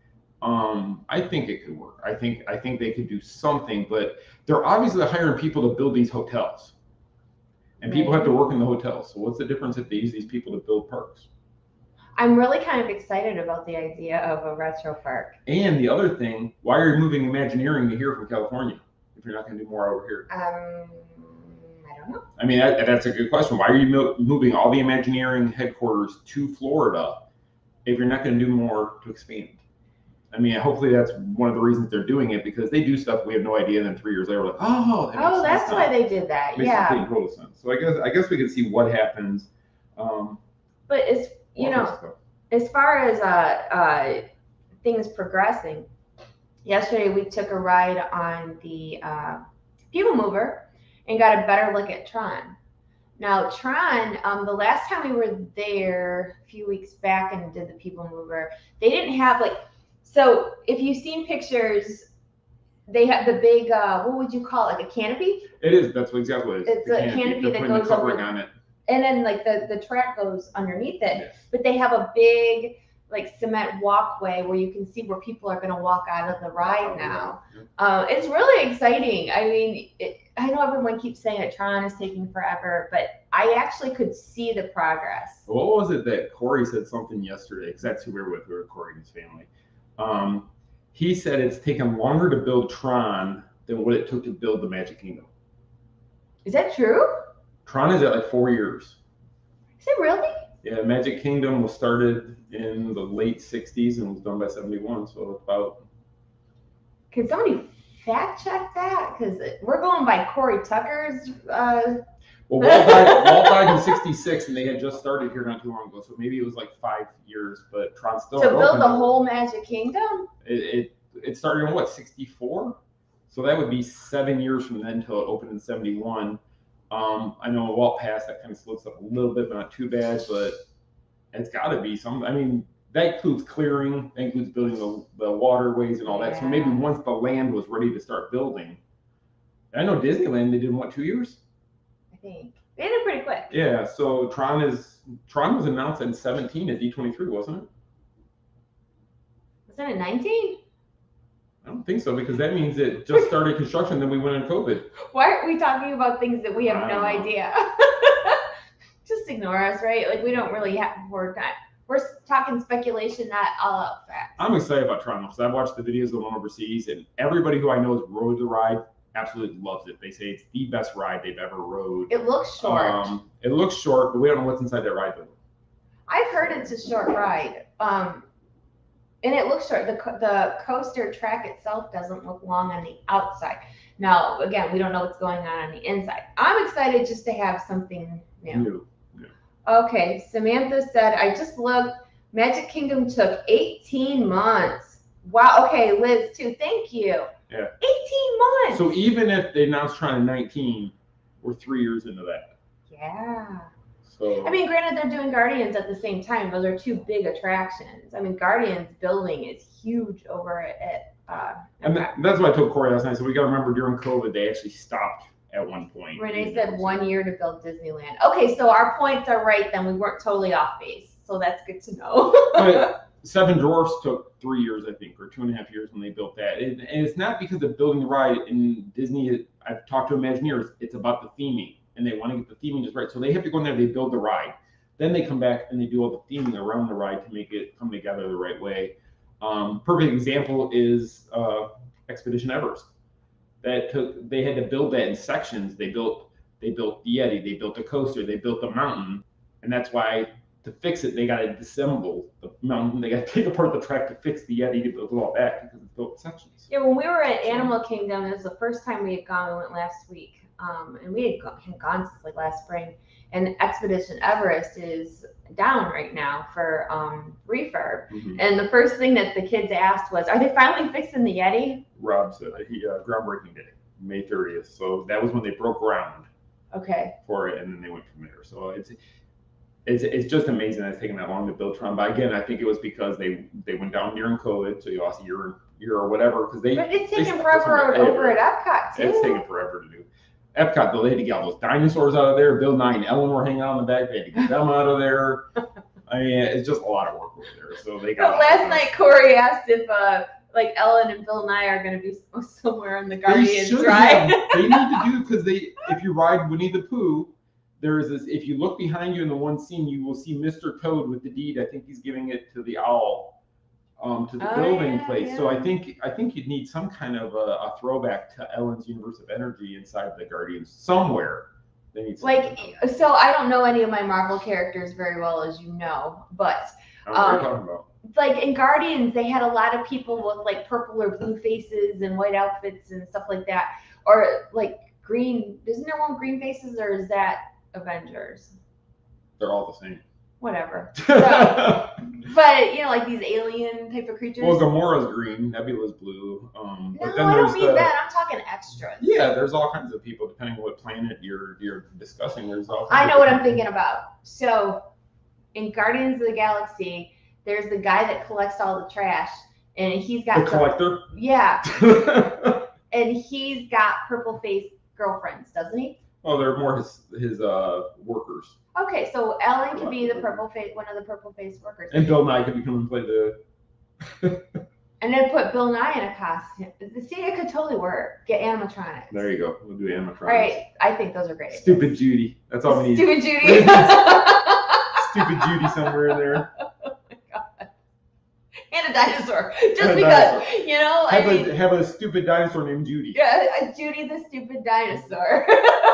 I think it could work. I think they could do something, but they're obviously hiring people to build these hotels, and people have to work in the hotels. So what's the difference if they use these people to build parks? I'm really kind of excited about the idea of a retro park. And the other thing, why are you moving Imagineering to here from California if you're not going to do more over here? I don't know. I mean, that's a good question. Why are you moving all the Imagineering headquarters to Florida if you're not going to do more to expand? I mean, hopefully that's one of the reasons they're doing it, because they do stuff we have no idea. And then 3 years later, we're like, oh, that's why they did that. Makes complete total sense. So I guess we can see what happens. But it's as far as things progressing, yesterday we took a ride on the People Mover and got a better look at Tron. Now Tron, the last time we were there a few weeks back and did the People Mover, they didn't have so if you've seen pictures, they have the big, what would you call it, like a canopy? It is. That's exactly what it is. It's a canopy that goes over on it. And then the track goes underneath it. Yes. But they have a big cement walkway where you can see where people are going to walk out of the ride now. It's really exciting. I mean, I know everyone keeps saying that Tron is taking forever, but I actually could see the progress. What was it that Corey said something yesterday? Because that's who we were with. We were Corey and his family. He said it's taken longer to build Tron than what it took to build the Magic Kingdom. Is that true? Tron is at 4 years. Is it really? Yeah, Magic Kingdom was started in the late 60s and was done by 71. So about. Can somebody fact check that? Because we're going by Corey Tucker's. Well, Walt died in 66, and they had just started here not too long ago. So maybe it was 5 years, but Tron still. To build the whole Magic Kingdom? It started in 64? So that would be 7 years from then until it opened in 71. I know Walt passed, that kind of slopes up a little bit, but not too bad. But it's got to be some. I mean, that includes clearing, that includes building the waterways and all that. So maybe once the land was ready to start building. I know Disneyland, they did in 2 years? I think they did it pretty quick. Yeah. So Tron was announced in 17 at D23, wasn't it? Was it in 19? I don't think so, because that means it just started construction, then we went in COVID. Why aren't we talking about things that we have no idea? Just ignore us, right? We don't really have more time. We're talking speculation, not all out facts. I'm excited about Tron because I've watched the videos going overseas, and everybody who I know has rode the ride absolutely loves it. They say it's the best ride they've ever rode. It looks short. It looks short, but we don't know what's inside that ride though. I've heard it's a short ride. And it looks short. The coaster track itself doesn't look long on the outside. Now, again, we don't know what's going on the inside. I'm excited just to have something new. Yeah. Okay, Samantha said, I just looked. Magic Kingdom took 18 months. Wow. Okay, Liz, too. Thank you. Yeah. 18 months. So even if they announced Tron in 19, we're 3 years into that. Yeah. So I mean, granted, they're doing Guardians at the same time. Those are two big attractions. I mean, Guardians building is huge over at. and that's what I told Corey last night. So we got to remember during COVID, they actually stopped at one point. Renee said 1 year to build Disneyland. Okay, so our points are right then. We weren't totally off base. So that's good to know. But Seven Dwarfs took 3 years, I think, or 2.5 years when they built that. And it's not because of building the ride. In Disney, I've talked to Imagineers, it's about the theming. And they want to get the theming just right. So they have to go in there, they build the ride. Then they come back and they do all the theming around the ride to make it come together the right way. Perfect example is Expedition Everest. They had to build that in sections. They built the Yeti, they built the coaster, they built the mountain. And that's why to fix it, they got to disassemble the mountain. They got to take apart the track to fix the Yeti to build it all back because it's built in sections. Yeah, when we were at Animal Kingdom, it was the first time we had gone. We went last week. And we had gone since like last spring. And Expedition Everest is down right now for refurb. Mm-hmm. And the first thing that the kids asked was, "Are they finally fixing the Yeti?" Rob said he groundbreaking day, May 30th. So that was when they broke ground. Okay. For it, and then they went from there. So it's just amazing that it's taken that long to build Tron. But again, I think it was because they went down during COVID, so you lost a year or whatever. Because But it's taken forever over at Epcot too. It's taken forever to do. Epcot, though, they had to get all those dinosaurs out of there. Bill Nye and Ellen were hanging out in the back. They had to get them out of there. I mean, it's just a lot of work over there. So they got. But last night, Corey asked if like Ellen and Bill Nye are going to be somewhere on the Guardians ride. They need to do because if you ride Winnie the Pooh, there is this. If you look behind you in the one scene, you will see Mr. Toad with the deed. I think he's giving it to the owl. To the building place. Yeah. So I think you'd need some kind of a throwback to Ellen's Universe of Energy inside the Guardians somewhere. They need so I don't know any of my Marvel characters very well, as you know, but what are you talking about? Like in Guardians, they had a lot of people with like purple or blue faces and white outfits and stuff like that, or like green. Isn't there one green faces, or is that Avengers? They're all the same. Whatever. So, but you know, like these alien type of creatures. Well, Gamora's green, Nebula's blue. No, but then I don't mean that. I'm talking extras. Yeah, there's all kinds of people depending on what planet you're discussing. There's all. I know what I'm thinking about. So, in Guardians of the Galaxy, there's the guy that collects all the trash, and he's got the collector. Yeah. And he's got purple faced girlfriends, doesn't he? Oh, they're more his workers. Okay, so Ellen could be the one of the purple faced workers. And Bill Nye could come and play the. And then put Bill Nye in a costume. See, it could totally work. Get animatronics. There you go. We'll do animatronics. All right, I think those are great. Stupid Judy. That's all we need. Stupid Judy. Stupid Judy somewhere in there. Oh my god. And a dinosaur, just because, you know. Have a stupid dinosaur named Judy. Yeah, Judy the stupid dinosaur.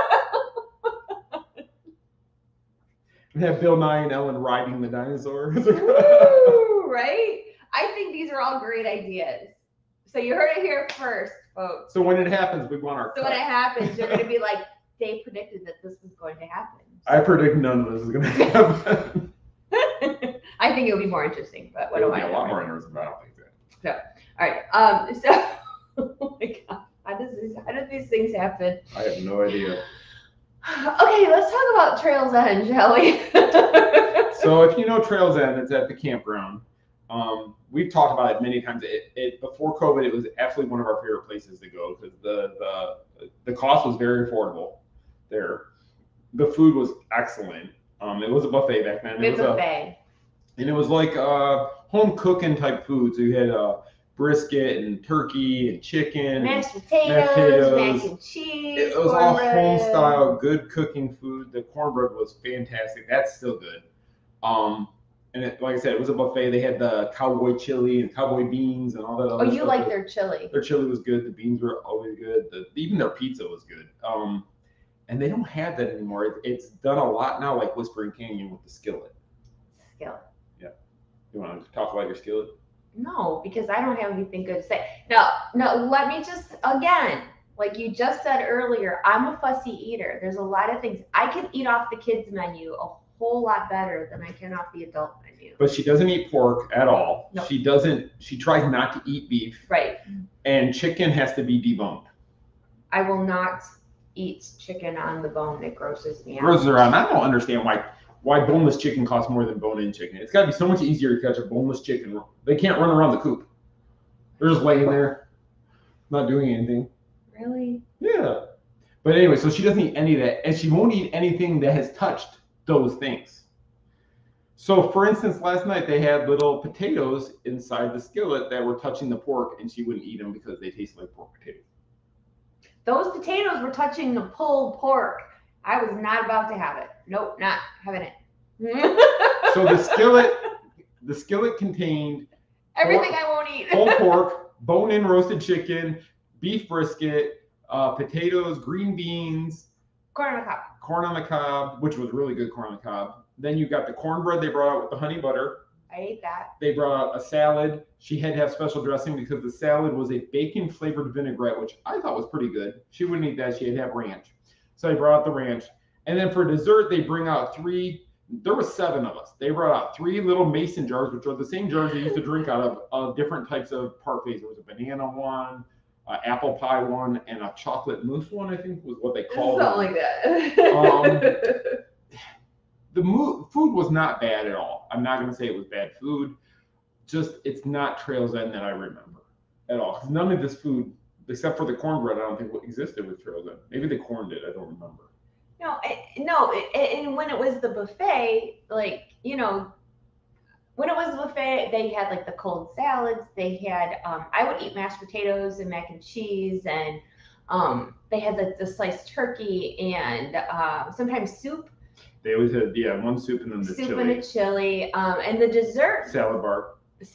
Have Bill Nye and Ellen riding the dinosaur. Ooh, right? I think these are all great ideas. So you heard it here first, folks. So when it happens, we want our. So when it happens, you're going to be like, they predicted that this was going to happen. I predict none of this is going to happen. I think it'll be more interesting, but what do I know? A lot more interesting, but I don't think that. So, all right. So, oh my god, how does these things happen? I have no idea. Okay, let's talk about Trails End, shall we? So if you know Trails End, it's at the campground. We've talked about it many times. Before COVID, it was absolutely one of our favorite places to go because the cost was very affordable there. The food was excellent. It was a buffet back then. It was a buffet. And it was like home cooking type food. So you had brisket and turkey and chicken, mashed potatoes, mac and cheese. It was all home style, good cooking food. The cornbread was fantastic. That's still good. And like I said, it was a buffet. They had the cowboy chili and cowboy beans and all that other stuff. Oh, you like their chili? Their chili was good. The beans were always good. Even their pizza was good. And they don't have that anymore. It's done a lot now, like Whispering Canyon with the skillet. Skillet. Yeah. You want to talk about your skillet? No, because I don't have anything good to say. No, let me just, again, like you just said earlier, I'm a fussy eater. There's a lot of things. I can eat off the kids' menu a whole lot better than I can off the adult menu. But she doesn't eat pork at all. No. She tries not to eat beef. Right. And chicken has to be deboned. I will not eats chicken on the bone. It grosses me out. Grosses her out. And I don't understand why boneless chicken costs more than bone-in chicken. It's got to be so much easier to catch a boneless chicken. They can't run around the coop. They're just laying there, not doing anything. Really? Yeah. But anyway, so she doesn't eat any of that, and she won't eat anything that has touched those things. So, for instance, last night they had little potatoes inside the skillet that were touching the pork, and she wouldn't eat them because they taste like pork potatoes. Those potatoes were touching the pulled pork. I was not about to have it. Nope, not having it. So the skillet contained everything I won't eat. whole pork, bone-in roasted chicken, beef brisket, potatoes, green beans, Corn on the cob. corn on the cob, which was really good corn on the cob. Then you got the cornbread they brought out with the honey butter. I ate that. They brought out a salad. She had to have special dressing because the salad was a bacon-flavored vinaigrette, which I thought was pretty good. She wouldn't eat that. She had to have ranch. So they brought out the ranch. And then for dessert, they bring out there were 7 of us. They brought out 3 little mason jars, which are the same jars they used to drink out of different types of parfaits. There was a banana one, an apple pie one, and a chocolate mousse one, I think was what they called it. Something like that. The food was not bad at all. I'm not going to say it was bad food. Just, it's not Trail's End that I remember at all. Because none of this food, except for the cornbread, I don't think existed with Trail's End. Maybe the corn did. I don't remember. And when it was the buffet, like, when it was the buffet, they had like the cold salads. They had, I would eat mashed potatoes and mac and cheese, and they had the sliced turkey and sometimes soup. They always had, one soup and then the soup chili. and a chili, and the dessert Salad bar.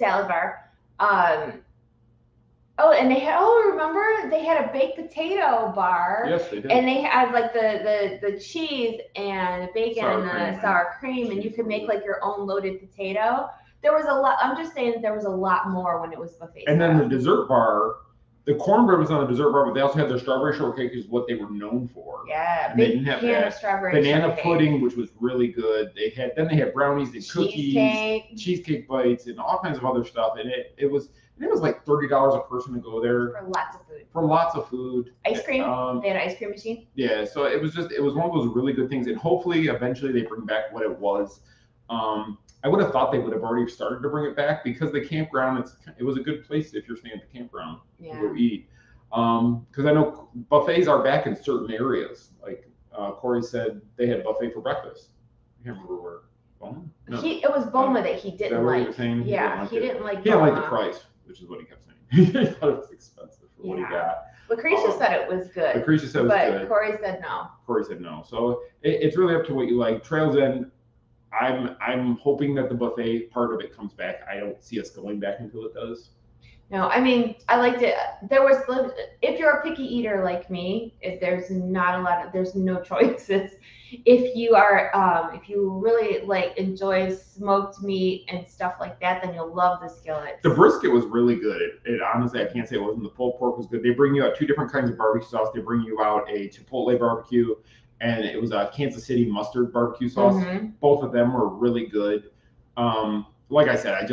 And they had, remember they had a baked potato bar. Yes, they did. And they had like the cheese and bacon Sour and cream, the sour cream, and you could make like your own loaded potato. There was a lot. I'm just saying there was a lot more when it was buffet. And then the dessert bar, the cornbread was on the dessert bar, but they also had their strawberry shortcake, is what they were known for. Yeah, And they big didn't have can that. of strawberry Banana shortcake. pudding, which was really good. They had brownies and cookies, cheesecake bites, and all kinds of other stuff. And it was like $30 a person to go there for lots of food. For lots of food. Ice cream. They had an ice cream machine. Yeah, so it was one of those really good things, and hopefully eventually they bring back what it was. I would have thought they would have already started to bring it back because the campground, it was a good place if you're staying at the campground to go eat. Because I know buffets are back in certain areas. Like Corey said, they had a buffet for breakfast. I can't remember where. Boma? No. It was Boma that he didn't like. Yeah, he didn't like. He didn't like the price, which is what he kept saying. He thought it was expensive for what he got. Lucretia said it was good. Lucretia said it was good. But Corey said no. Corey said no. So it's really up to what you like. Trail's End, I'm hoping that the buffet part of it comes back. I don't see us going back until it does. No, I mean, I liked it. If you're a picky eater like me, there's no choices. If you really enjoy smoked meat and stuff like that, then you'll love the skillets. The brisket was really good. It honestly, I can't say it wasn't. The pulled pork was good. They bring you out 2 different kinds of barbecue sauce. They bring you out a Chipotle barbecue, and it was a Kansas City mustard barbecue sauce. Mm-hmm. Both of them were really good. Like I said,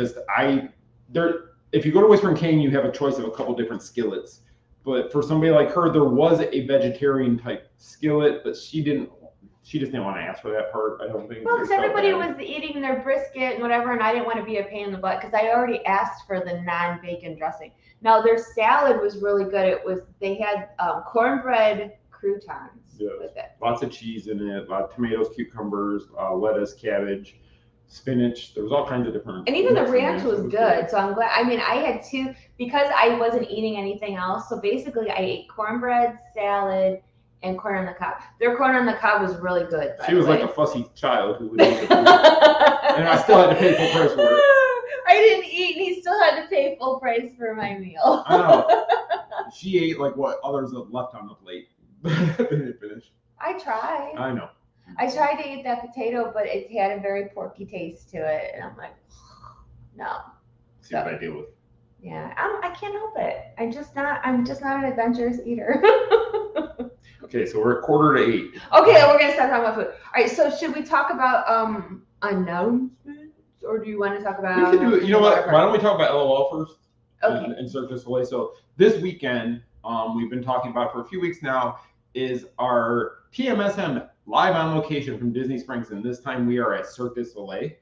if you go to Whispering Cane, you have a choice of a couple different skillets. But for somebody like her, there was a vegetarian type skillet, but she just didn't want to ask for that part, I don't think. Well, because everybody was eating their brisket and whatever, and I didn't want to be a pain in the butt because I already asked for the non-bacon dressing. Now, their salad was really good. They had cornbread croutons with it. Lots of cheese in it, a lot of tomatoes, cucumbers, lettuce, cabbage, spinach. There was all kinds of different. And even the ranch was good. So I'm glad. I mean, I had 2 because I wasn't eating anything else. So basically, I ate cornbread, salad, and corn on the cob. Their corn on the cob was really good. She was like a fussy child who would eat the food. And I still had to pay full price for it. I didn't eat, and he still had to pay full price for my meal. I know. She ate like what others have left on the plate. They didn't finish. I tried. I know. I tried to eat that potato, but it had a very porky taste to it, and I'm like, no. See what I deal with. Yeah, I can't help it. I'm just not an adventurous eater. Okay, so we're at 7:45. Okay, we're gonna start talking about food. All right, so should we talk about announcements, or do you want to talk about? We can do it. You know what? Why don't we talk about LOL first? Okay. And Cirque du Soleil. So this weekend, we've been talking about for a few weeks now. is our TMSM live on location from Disney Springs, and this time we are at Cirque du Soleil.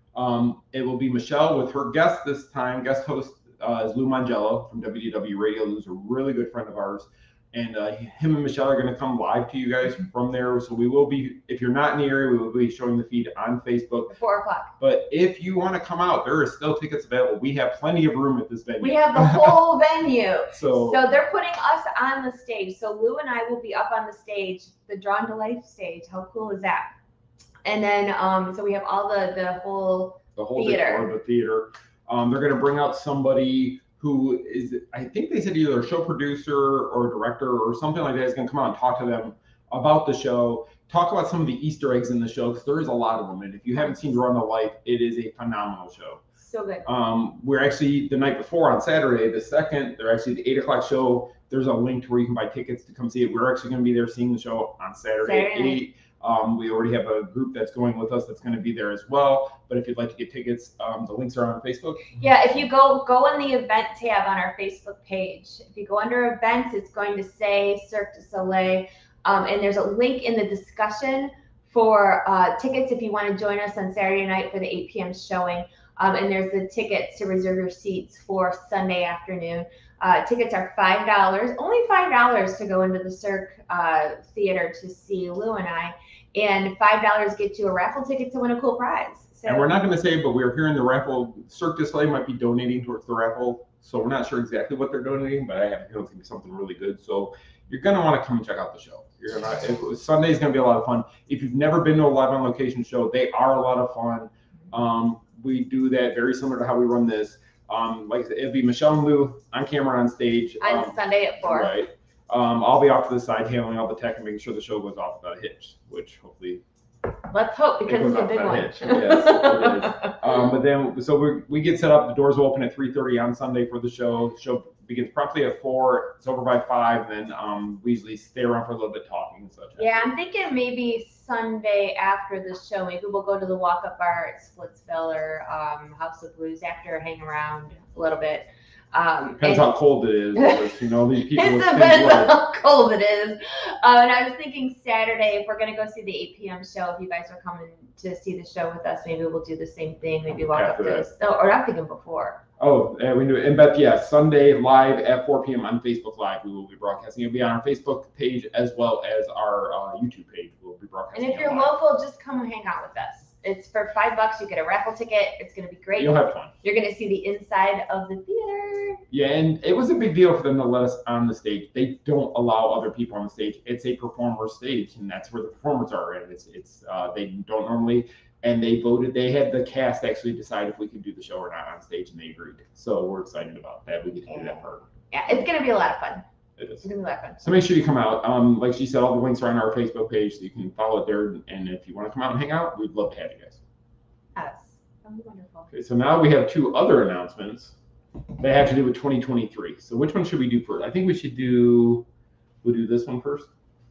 It will be Michelle with her guest this time. Guest host is Lou Mangello from WDW Radio. Lou's a really good friend of ours. And him and Michelle are going to come live to you guys from there. So we will be, if you're not in the area, we will be showing the feed on Facebook. At 4 o'clock. But if you want to come out, there are still tickets available. We have plenty of room at this venue. We have the whole venue. So they're putting us on the stage. So Lou and I will be up on the stage, the Drawn to Life stage. How cool is that? And then, so we have all the whole theater. Decor of the theater. They're going to bring out somebody who is, I think they said either a show producer or a director or something like that is going to come out and talk to them about the show, talk about some of the Easter eggs in the show, because there is a lot of them. And if you haven't seen Drawn to Life, it is a phenomenal show. So good. We're actually, the night before on Saturday, the 2nd, they're actually the 8 o'clock show. There's a link to where you can buy tickets to come see it. We're actually going to be there seeing the show on Saturday at 8. We already have a group that's going with us that's going to be there as well. But if you'd like to get tickets, the links are on Facebook. Yeah, if you go in the event tab on our Facebook page. If you go under events, it's going to say Cirque du Soleil. And there's a link in the discussion for tickets if you want to join us on Saturday night for the 8 p.m. showing. And there's the tickets to reserve your seats for Sunday afternoon. Tickets are $5, only $5 to go into the Cirque Theater to see Lou and I. And $5 gets you a raffle ticket to win a cool prize. So, and we're not going to say, but we're hearing the raffle. Cirque du Soleil might be donating towards the raffle. So we're not sure exactly what they're donating, but I have a feeling it's going to be something really good. So you're going to want to come and check out the show. Sunday's going to be a lot of fun. If you've never been to a live on location show, they are a lot of fun. We do that very similar to how we run this. Like I said, it'll be Michelle and Lou on camera on stage. On Sunday at 4. Right. I'll be off to the side handling all the tech and making sure the show goes off without a hitch, which hopefully. Let's hope, because it's a big one. Yes, it is. But then, so we get set up. The doors will open at 3:30 on Sunday for the show. The show begins promptly at 4. It's over by 5. And then we usually stay around for a little bit talking and such. Yeah, I'm thinking maybe Sunday after the show, maybe we'll go to the walk-up bar at Splitsville or House of Blues after, hang around a little bit. Depends how cold it is. These people. It depends how cold it is. And I was thinking Saturday, if we're going to go see the 8 p.m. show, if you guys are coming to see the show with us, maybe we'll do the same thing. Maybe walk up to this. Or I'm thinking before. Oh, yeah, we do it. And Beth, yeah, Sunday live at 4 p.m. on Facebook Live. We will be broadcasting. It'll be on our Facebook page as well as our YouTube page. We'll be broadcasting. And if you're local, just come hang out with us. It's for $5. You get a raffle ticket. It's going to be great. You'll have fun. You're going to see the inside of the theater. Yeah, and it was a big deal for them to let us on the stage. They don't allow other people on the stage. It's a performer stage, and that's where the performers are. And they don't normally. And they voted. They had the cast actually decide if we could do the show or not on stage, and they agreed. So we're excited about that. We get to do that part. Yeah, it's going to be a lot of fun. It is. It's going to be a lot of fun. So make sure you come out. Like she said, all the links are on our Facebook page, so you can follow it there. And if you want to come out and hang out, we'd love to have you guys. Yes. That was wonderful. Okay, so now we have 2 other announcements that have to do with 2023. So which one should we do first? I think we'll do this one first.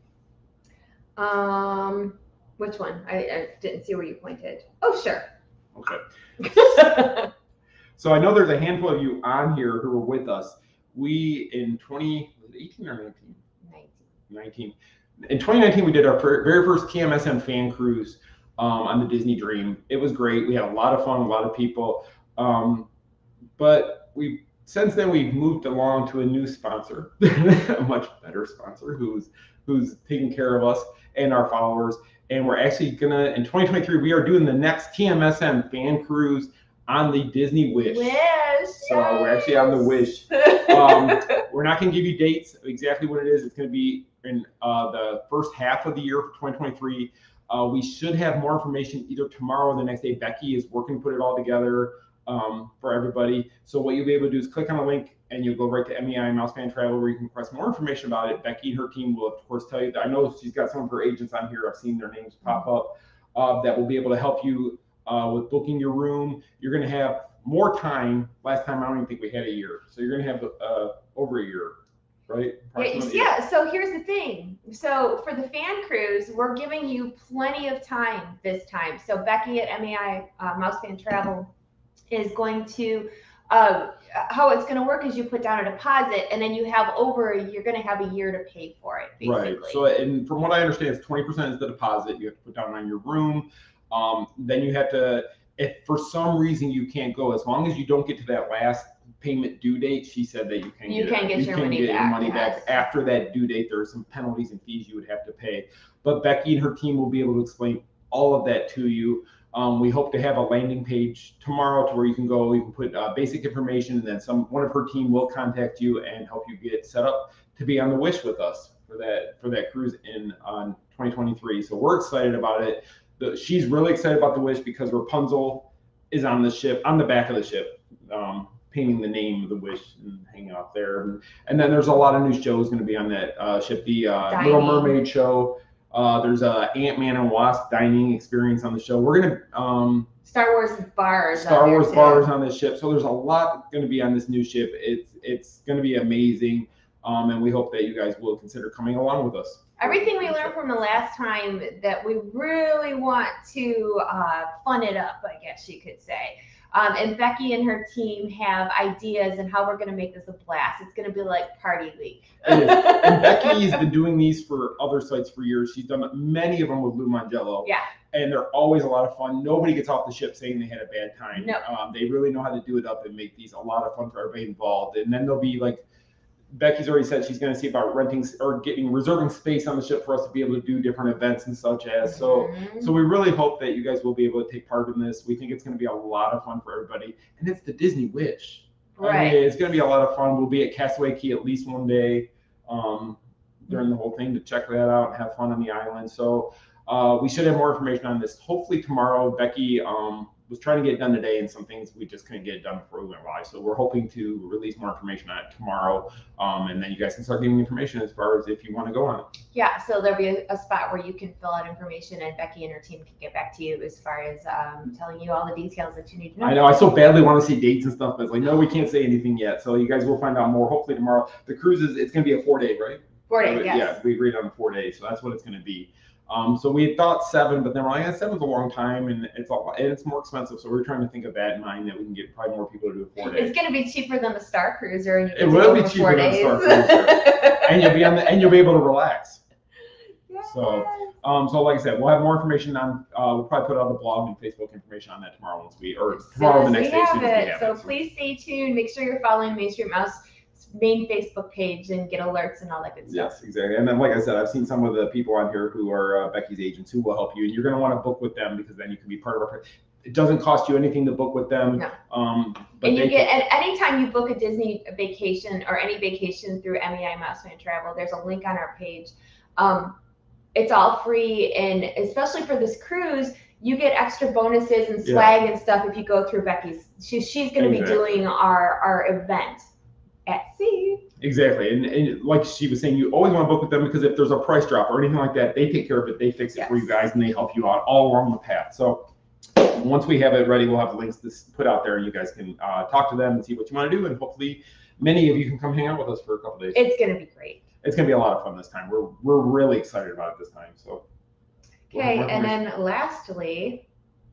Which one? I didn't see where you pointed. Oh, sure. Okay. So I know there's a handful of you on here who were with us. We, in 2018 or 19? 19. In 2019, we did our very first TMSM fan cruise on the Disney Dream. It was great. We had a lot of fun, a lot of people. But since then we've moved along to a new sponsor, a much better sponsor who's taking care of us and our followers. And we're actually gonna, in 2023, we are doing the next TMSM fan cruise on the Disney Wish. So we're actually on the Wish. We're not gonna give you dates of exactly what it is. It's gonna be in the first half of the year for 2023. We should have more information either tomorrow or the next day. Becky is working to put it all together for everybody. So what you'll be able to do is click on a link and you'll go right to MEI Mouseband Travel where you can request more information about it. Becky and her team will, of course, tell you. I know she's got some of her agents on here. I've seen their names pop up that will be able to help you with booking your room. You're going to have more time. Last time, I don't even think we had a year. So you're going to have over a year. Right? Yeah, so here's the thing. So for the fan cruise, we're giving you plenty of time this time. So Becky at MEI Mouseband Travel is going to how it's going to work is you put down a deposit, and then you're going to have a year to pay for it, basically. Right. So, and from what I understand, it's 20% is the deposit you have to put down on your room. Then you have to, if for some reason you can't go, as long as you don't get to that last payment due date, she said that you can get your money back. After that due date. There are some penalties and fees you would have to pay. But Becky and her team will be able to explain all of that to you. We hope to have a landing page tomorrow to where you can go. You can put basic information, and then one of her team will contact you and help you get set up to be on the Wish with us for that cruise on 2023. So we're excited about it. She's really excited about the Wish because Rapunzel is on the ship, on the back of the ship, painting the name of the Wish and hanging out there. And then there's a lot of new shows going to be on that ship. The Little Mermaid show. There's a Ant-Man and Wasp dining experience on the show. We're gonna Star Wars bars on this ship. So there's a lot going to be on this new ship. It's going to be amazing, and we hope that you guys will consider coming along with us. Everything we learned from the last time, that we really want to fun it up, I guess you could say. And Becky and her team have ideas on how we're going to make this a blast. It's going to be like Party Week. And Becky has been doing these for other sites for years. She's done many of them with Lou Mangello. Yeah. And they're always a lot of fun. Nobody gets off the ship saying they had a bad time. No. They really know how to do it up and make these a lot of fun for everybody involved. And then they'll be like, Becky's already said she's going to see about renting or reserving space on the ship for us to be able to do different events and such as. So we really hope that you guys will be able to take part in this. We think it's going to be a lot of fun for everybody. And it's the Disney Wish. Right. I mean, it's going to be a lot of fun. We'll be at Castaway Cay at least one day during the whole thing to check that out and have fun on the island. So we should have more information on this hopefully tomorrow. Becky was trying to get it done today, and some things we just couldn't get it done before we went live. So we're hoping to release more information on it tomorrow, and then you guys can start getting information as far as if you want to go on it. Yeah, so there'll be a spot where you can fill out information, and Becky and her team can get back to you as far as telling you all the details that you need to know. I know, I so badly want to see dates and stuff, but it's like, no, we can't say anything yet. So you guys will find out more hopefully tomorrow. The cruise it's going to be a 4-day, right? 4 days, yes. Yeah, we agreed on 4 days, so that's what it's going to be. So we had thought 7, but then we're like, 7's a long time, and it's more expensive. So we're trying to think of that in mind, that we can get probably more people to do a 4 days. It's going to be cheaper than the Star Cruiser, and it will be cheaper than the Star Cruiser, and you'll be able to relax. Yes. So like I said, we'll have more information on. We'll probably put out the blog and Facebook information on that tomorrow tomorrow the next day. As soon as we have it. So please stay tuned. Make sure you're following Mainstream Mouse main Facebook page and get alerts and all that good stuff. Yes, exactly. And then, like I said, I've seen some of the people on here who are Becky's agents who will help you, and you're going to want to book with them because then you can be part of our. It doesn't cost you anything to book with them. No. But and you get at any time you book a Disney vacation or any vacation through MEI Mouse Man Travel, there's a link on our page. It's all free, and especially for this cruise, you get extra bonuses and swag and stuff if you go through Becky's. She's going to be doing our event at sea. Exactly. And like she was saying, you always want to book with them because if there's a price drop or anything like that, they take care of it. They fix it for you guys, and they help you out all along the path. So once we have it ready, we'll have the links to put out there, and you guys can talk to them and see what you want to do. And hopefully many of you can come hang out with us for a couple days. It's going to be great. It's going to be a lot of fun this time. We're really excited about it this time. So okay. And then lastly,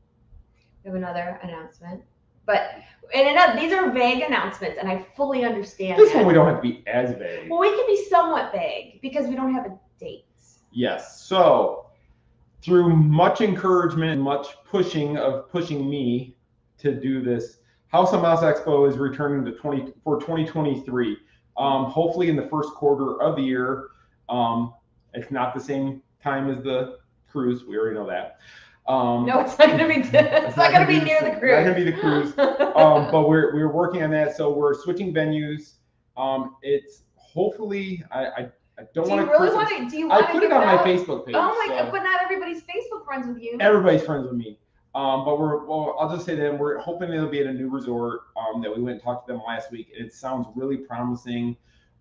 we have another announcement. But these are vague announcements, and I fully understand this one we don't have to be as vague. Well, we can be somewhat vague because we don't have a date. Yes. So through much encouragement, much pushing me to do this, House of Mouse Expo is returning for 2023. Hopefully in the first quarter of the year. It's not the same time as the cruise. We already know that. No, it's not gonna be. It's not gonna be near the cruise. Not gonna be the cruise. But we're working on that. So we're switching venues. It's hopefully I don't want to. Do you really want to? Do you want to? I put it on my Facebook page. Oh my god! But not everybody's Facebook friends with you. Everybody's friends with me. But I'll just say that we're hoping it'll be at a new resort that we went and talked to them last week. It sounds really promising.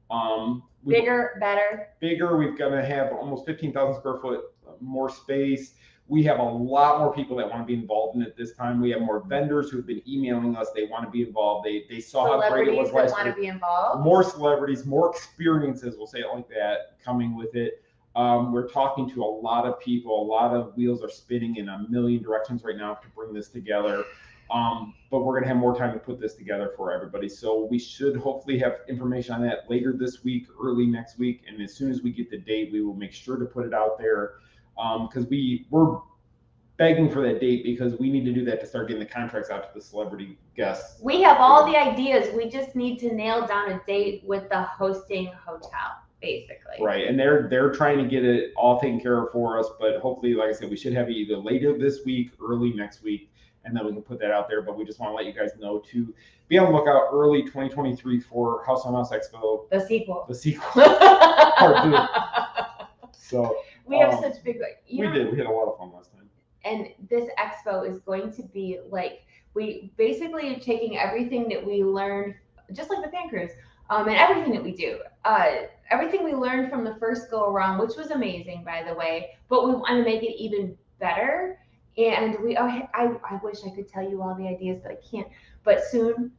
Bigger, better. Bigger. We're gonna have almost 15,000 square foot more space. We have a lot more people that want to be involved in it this time. We have more vendors who have been emailing us. They want to be involved. They saw how great it was last year. Celebrities that want to be involved. More celebrities, more experiences, we'll say it like that, coming with it. We're talking to a lot of people. A lot of wheels are spinning in a million directions right now to bring this together. But we're going to have more time to put this together for everybody. So we should hopefully have information on that later this week, early next week. And as soon as we get the date, we will make sure to put it out there, because we're begging for that date, because we need to do that to start getting the contracts out to the celebrity guests. We have all the ideas. We just need to nail down a date with the hosting hotel, basically. Right, and they're trying to get it all taken care of for us, but hopefully, like I said, we should have it either later this week, early next week, and then we can put that out there. But we just want to let you guys know to be on the lookout early 2023 for House on Mouse Expo. The sequel. The sequel. Part 2. So we have such big. We did. We had a lot of fun last time. And this expo is going to be like, we basically are taking everything that we learned, just like the fan cruise, and everything that we do, everything we learned from the first go around, which was amazing, by the way, but we want to make it even better. And I wish I could tell you all the ideas, but I can't. But soon,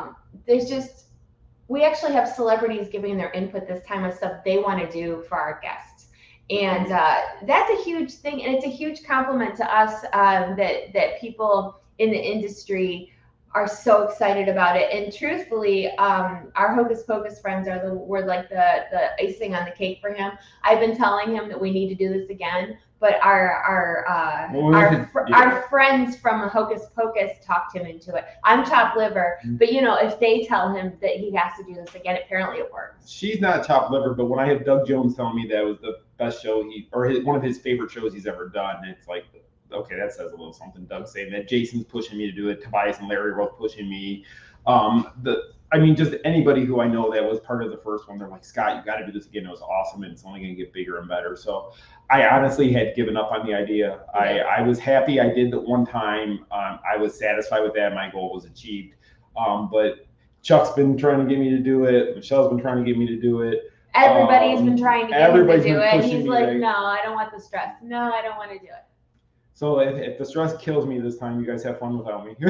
we actually have celebrities giving their input this time of stuff they want to do for our guests. And that's a huge thing, and it's a huge compliment to us that people in the industry are so excited about it. And truthfully, our Hocus Pocus friends were like the icing on the cake for him. I've been telling him that we need to do this again, but our friends from Hocus Pocus talked him into it. I'm chopped liver, but if they tell him that he has to do this again, apparently it works. She's not chopped liver, but when I had Doug Jones telling me that was the best show one of his favorite shows he's ever done, it's like, okay, that says a little something. Doug saying that, Jason's pushing me to do it, Tobias and Larry were both pushing me. Just anybody who I know that was part of the first one, they're like, Scott, you got to do this again. It was awesome, and it's only going to get bigger and better. So I honestly had given up on the idea. Yeah. I was happy I did it one time. I was satisfied with that. My goal was achieved. But Chuck's been trying to get me to do it. Michelle's been trying to get me to do it. Everybody's been trying to get him to do it. He's like, no, I don't want the stress. No, I don't want to do it. So if the stress kills me this time, you guys have fun without me.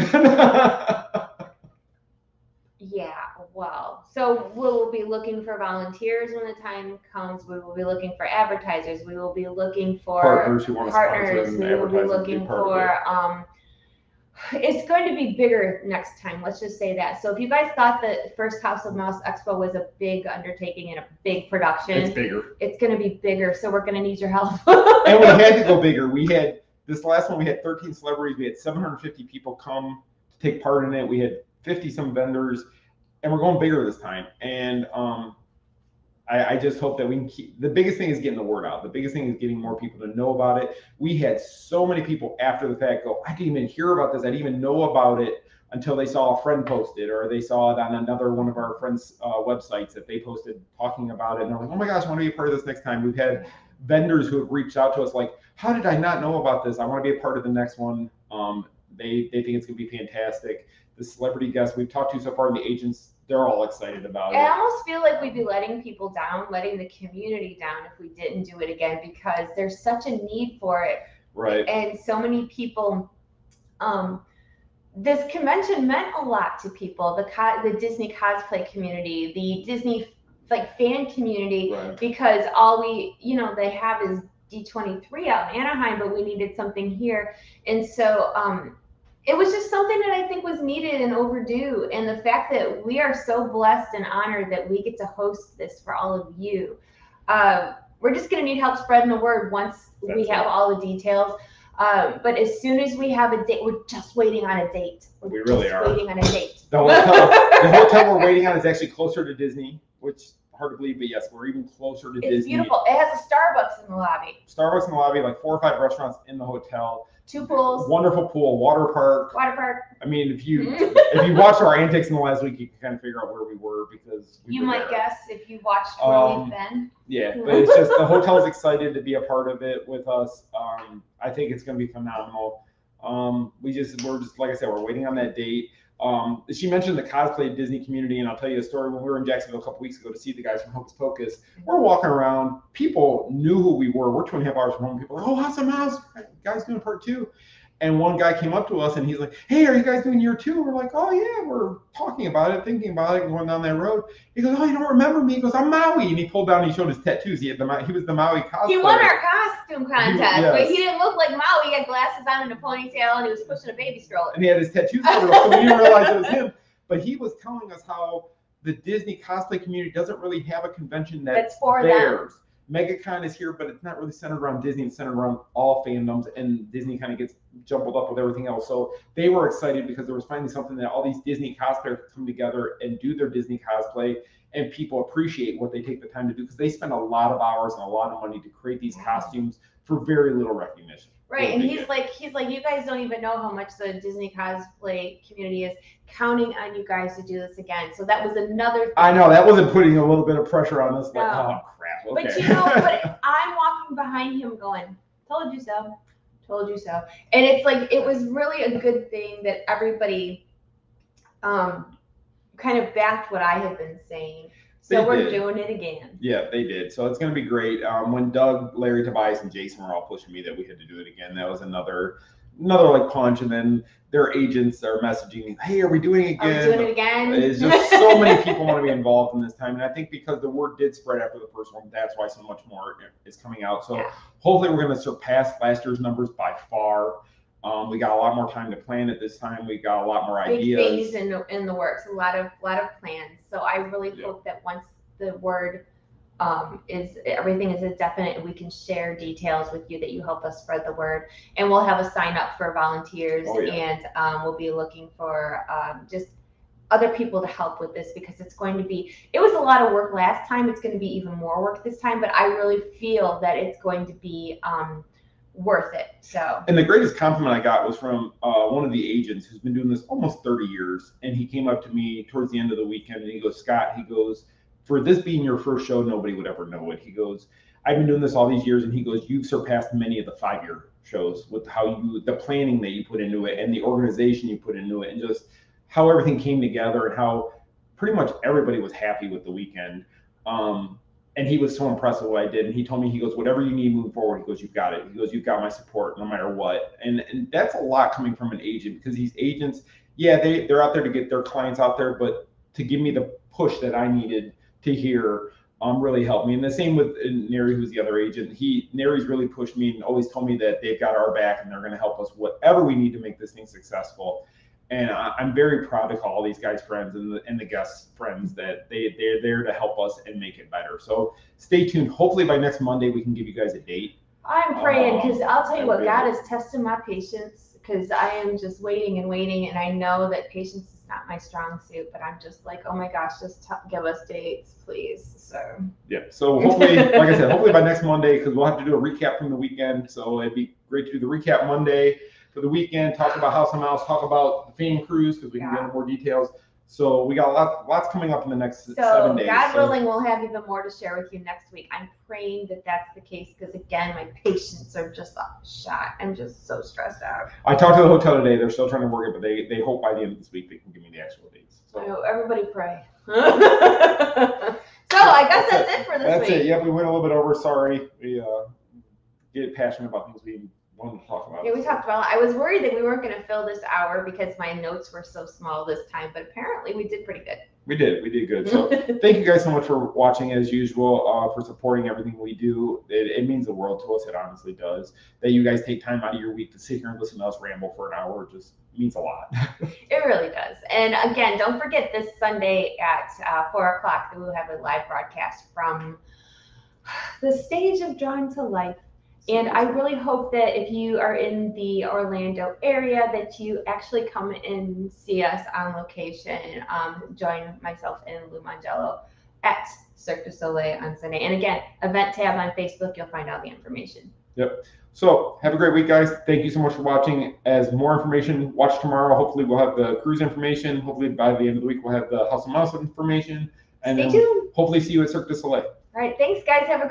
Yeah, well, so we'll be looking for volunteers when the time comes. We will be looking for advertisers. We will be looking for partners who want to sponsor and we will be looking for. It's going to be bigger next time. Let's just say that. So if you guys thought the first House of Mouse Expo was a big undertaking and a big production, it's bigger. It's going to be bigger. So we're going to need your help. And we had to go bigger. We had this last one. We had 13 celebrities. We had 750 people come to take part in it. We had 50-some vendors, and we're going bigger this time. And I just hope that we can keep. The biggest thing is getting the word out. The biggest thing is getting more people to know about it. We had so many people after the fact go, I didn't even hear about this. I didn't even know about it until they saw a friend post it, or they saw it on another one of our friends' websites that they posted talking about it. And they're like, oh my gosh, I want to be a part of this next time. We've had vendors who have reached out to us like, how did I not know about this? I want to be a part of the next one. They think it's going to be fantastic. The celebrity guests we've talked to so far, and the agents, they're all excited about it. I almost feel like we'd be letting people down, letting the community down if we didn't do it again, because there's such a need for it. Right. And so many people, this convention meant a lot to people, the Disney cosplay community, the Disney fan community, right. Because all they have is D23 out in Anaheim, but we needed something here. And so, it was just something that I think was needed and overdue. And the fact that we are so blessed and honored that we get to host this for all of you. We're just going to need help spreading the word once we have all the details. But as soon as we have a date, we're just waiting on a date. We really are waiting on a date. The hotel we're waiting on is actually closer to Disney, which is hard to believe, but yes, we're even closer to Disney. It's beautiful. It has a Starbucks in the lobby. Starbucks in the lobby, like 4 or 5 restaurants in the hotel. 2 pools. Wonderful pool, water park. I mean, if you watched our antics in the last week, you can kind of figure out where we were, because you might guess if you watched where we've been. Yeah, but it's just the hotel's excited to be a part of it with us. I think it's going to be phenomenal. We're just like I said, we're waiting on that date. She mentioned the cosplay Disney community, and I'll tell you a story. When we were in Jacksonville a couple weeks ago to see the guys from Hocus Pocus, we're walking around. People knew who we were. We're 2.5 hours from home. People are like, oh, House of Mouse, guys doing part 2. And one guy came up to us and he's like, "Hey, are you guys doing year 2?" We're like, "Oh yeah, we're talking about it, thinking about it, going down that road." He goes, "Oh, you don't remember me?" He goes, "I'm Maui." And he pulled down, he showed his tattoos. He was the Maui cosplayer. He won our costume contest, yes. but he didn't look like Maui. He had glasses on and a ponytail, and he was pushing a baby stroller. And he had his tattoos covered up, so we didn't realize it was him. But he was telling us how the Disney cosplay community doesn't really have a convention that's for theirs. them. MegaCon is here, but it's not really centered around Disney. It's centered around all fandoms, and Disney kind of gets jumbled up with everything else. So they were excited because there was finally something that all these Disney cosplayers could come together and do their Disney cosplay, and people appreciate what they take the time to do because they spend a lot of hours and a lot of money to create these costumes for very little recognition. Right, and he's like, you guys don't even know how much the Disney cosplay community is counting on you guys to do this again. So that was another thing. I know, that wasn't putting a little bit of pressure on us, like, oh crap, okay. But you know, but I'm walking behind him going, told you so. And it's like, it was really a good thing that everybody kind of backed what I had been saying. So we're doing it again. Yeah, they did. So it's going to be great. When Doug, Larry, Tobias, and Jason were all pushing me that we had to do it again, that was another like punch. And then their agents are messaging me, "Hey, are we doing it again?" Are we doing it again? It's just so many people want to be involved in this time. And I think because the word did spread after the first one, that's why so much more is coming out. So hopefully we're going to surpass last year's numbers by far. We got a lot more time to plan it this time. We got a lot more ideas. Big things in the works, a lot of plans. So I really hope that once the word everything is a definite, and we can share details with you, that you help us spread the word. And we'll have a sign up for volunteers, and we'll be looking for just other people to help with this, because it was a lot of work last time. It's going to be even more work this time, but I really feel that it's going to be worth it. So, and the greatest compliment I got was from one of the agents who's been doing this almost 30 years, and he came up to me towards the end of the weekend and he goes, "Scott," he goes, "for this being your first show, nobody would ever know it." He goes, "I've been doing this all these years," and he goes, "You've surpassed many of the 5-year shows with the planning that you put into it and the organization you put into it, and just how everything came together, and how pretty much everybody was happy with the weekend." And he was so impressed with what I did. And he told me, he goes, "Whatever you need moving forward," he goes, "You've got it." He goes, "You've got my support no matter what." And that's a lot coming from an agent, because these agents, they're out there to get their clients out there, but to give me the push that I needed to hear really helped me. And the same with Neri, who's the other agent. Neri's really pushed me and always told me that they've got our back and they're going to help us whatever we need to make this thing successful. And I'm very proud to call all these guys friends, and the guests friends, that they're there to help us and make it better. So stay tuned. Hopefully by next Monday we can give you guys a date. I'm praying, because I'll tell you what, God is testing my patience, because I am just waiting, and I know that patience is not my strong suit, but I'm just like, oh my gosh, just give us dates, please. So hopefully, like I said, hopefully by next Monday, because we'll have to do a recap from the weekend. So it'd be great to do the recap Monday for the weekend, talk about House of Mouse, talk about the Fame Cruise, because we can get into more details. So we got lots coming up in the next 7 days. God willing, we'll have even more to share with you next week. I'm praying that that's the case, because again, my patients are just shot. I'm just so stressed out. I talked to the hotel today. They're still trying to work it, but they hope by the end of this week they can give me the actual dates. So I know, everybody pray. So I guess that's it for this week. That's it. Yep, we went a little bit over. Sorry. We get passionate about things we wanted to talk about. Yeah, we talked about it. I was worried that we weren't going to fill this hour because my notes were so small this time, but apparently we did pretty good. We did good. So thank you guys so much for watching, as usual, for supporting everything we do. It means the world to us. It honestly does. That you guys take time out of your week to sit here and listen to us ramble for an hour just means a lot. It really does. And again, don't forget this Sunday at 4 o'clock, we will have a live broadcast from the stage of Drawn to Life. And I really hope that if you are in the Orlando area, that you actually come and see us on location. Join myself and Lou Mangello at Cirque du Soleil on Sunday. And again, event tab on Facebook, you'll find all the information. Yep. So have a great week, guys. Thank you so much for watching. As more information, watch tomorrow. Hopefully we'll have the cruise information. Hopefully by the end of the week, we'll have the House of Mouse information. And Stay tuned. Hopefully see you at Cirque du Soleil. All right. Thanks, guys. Have a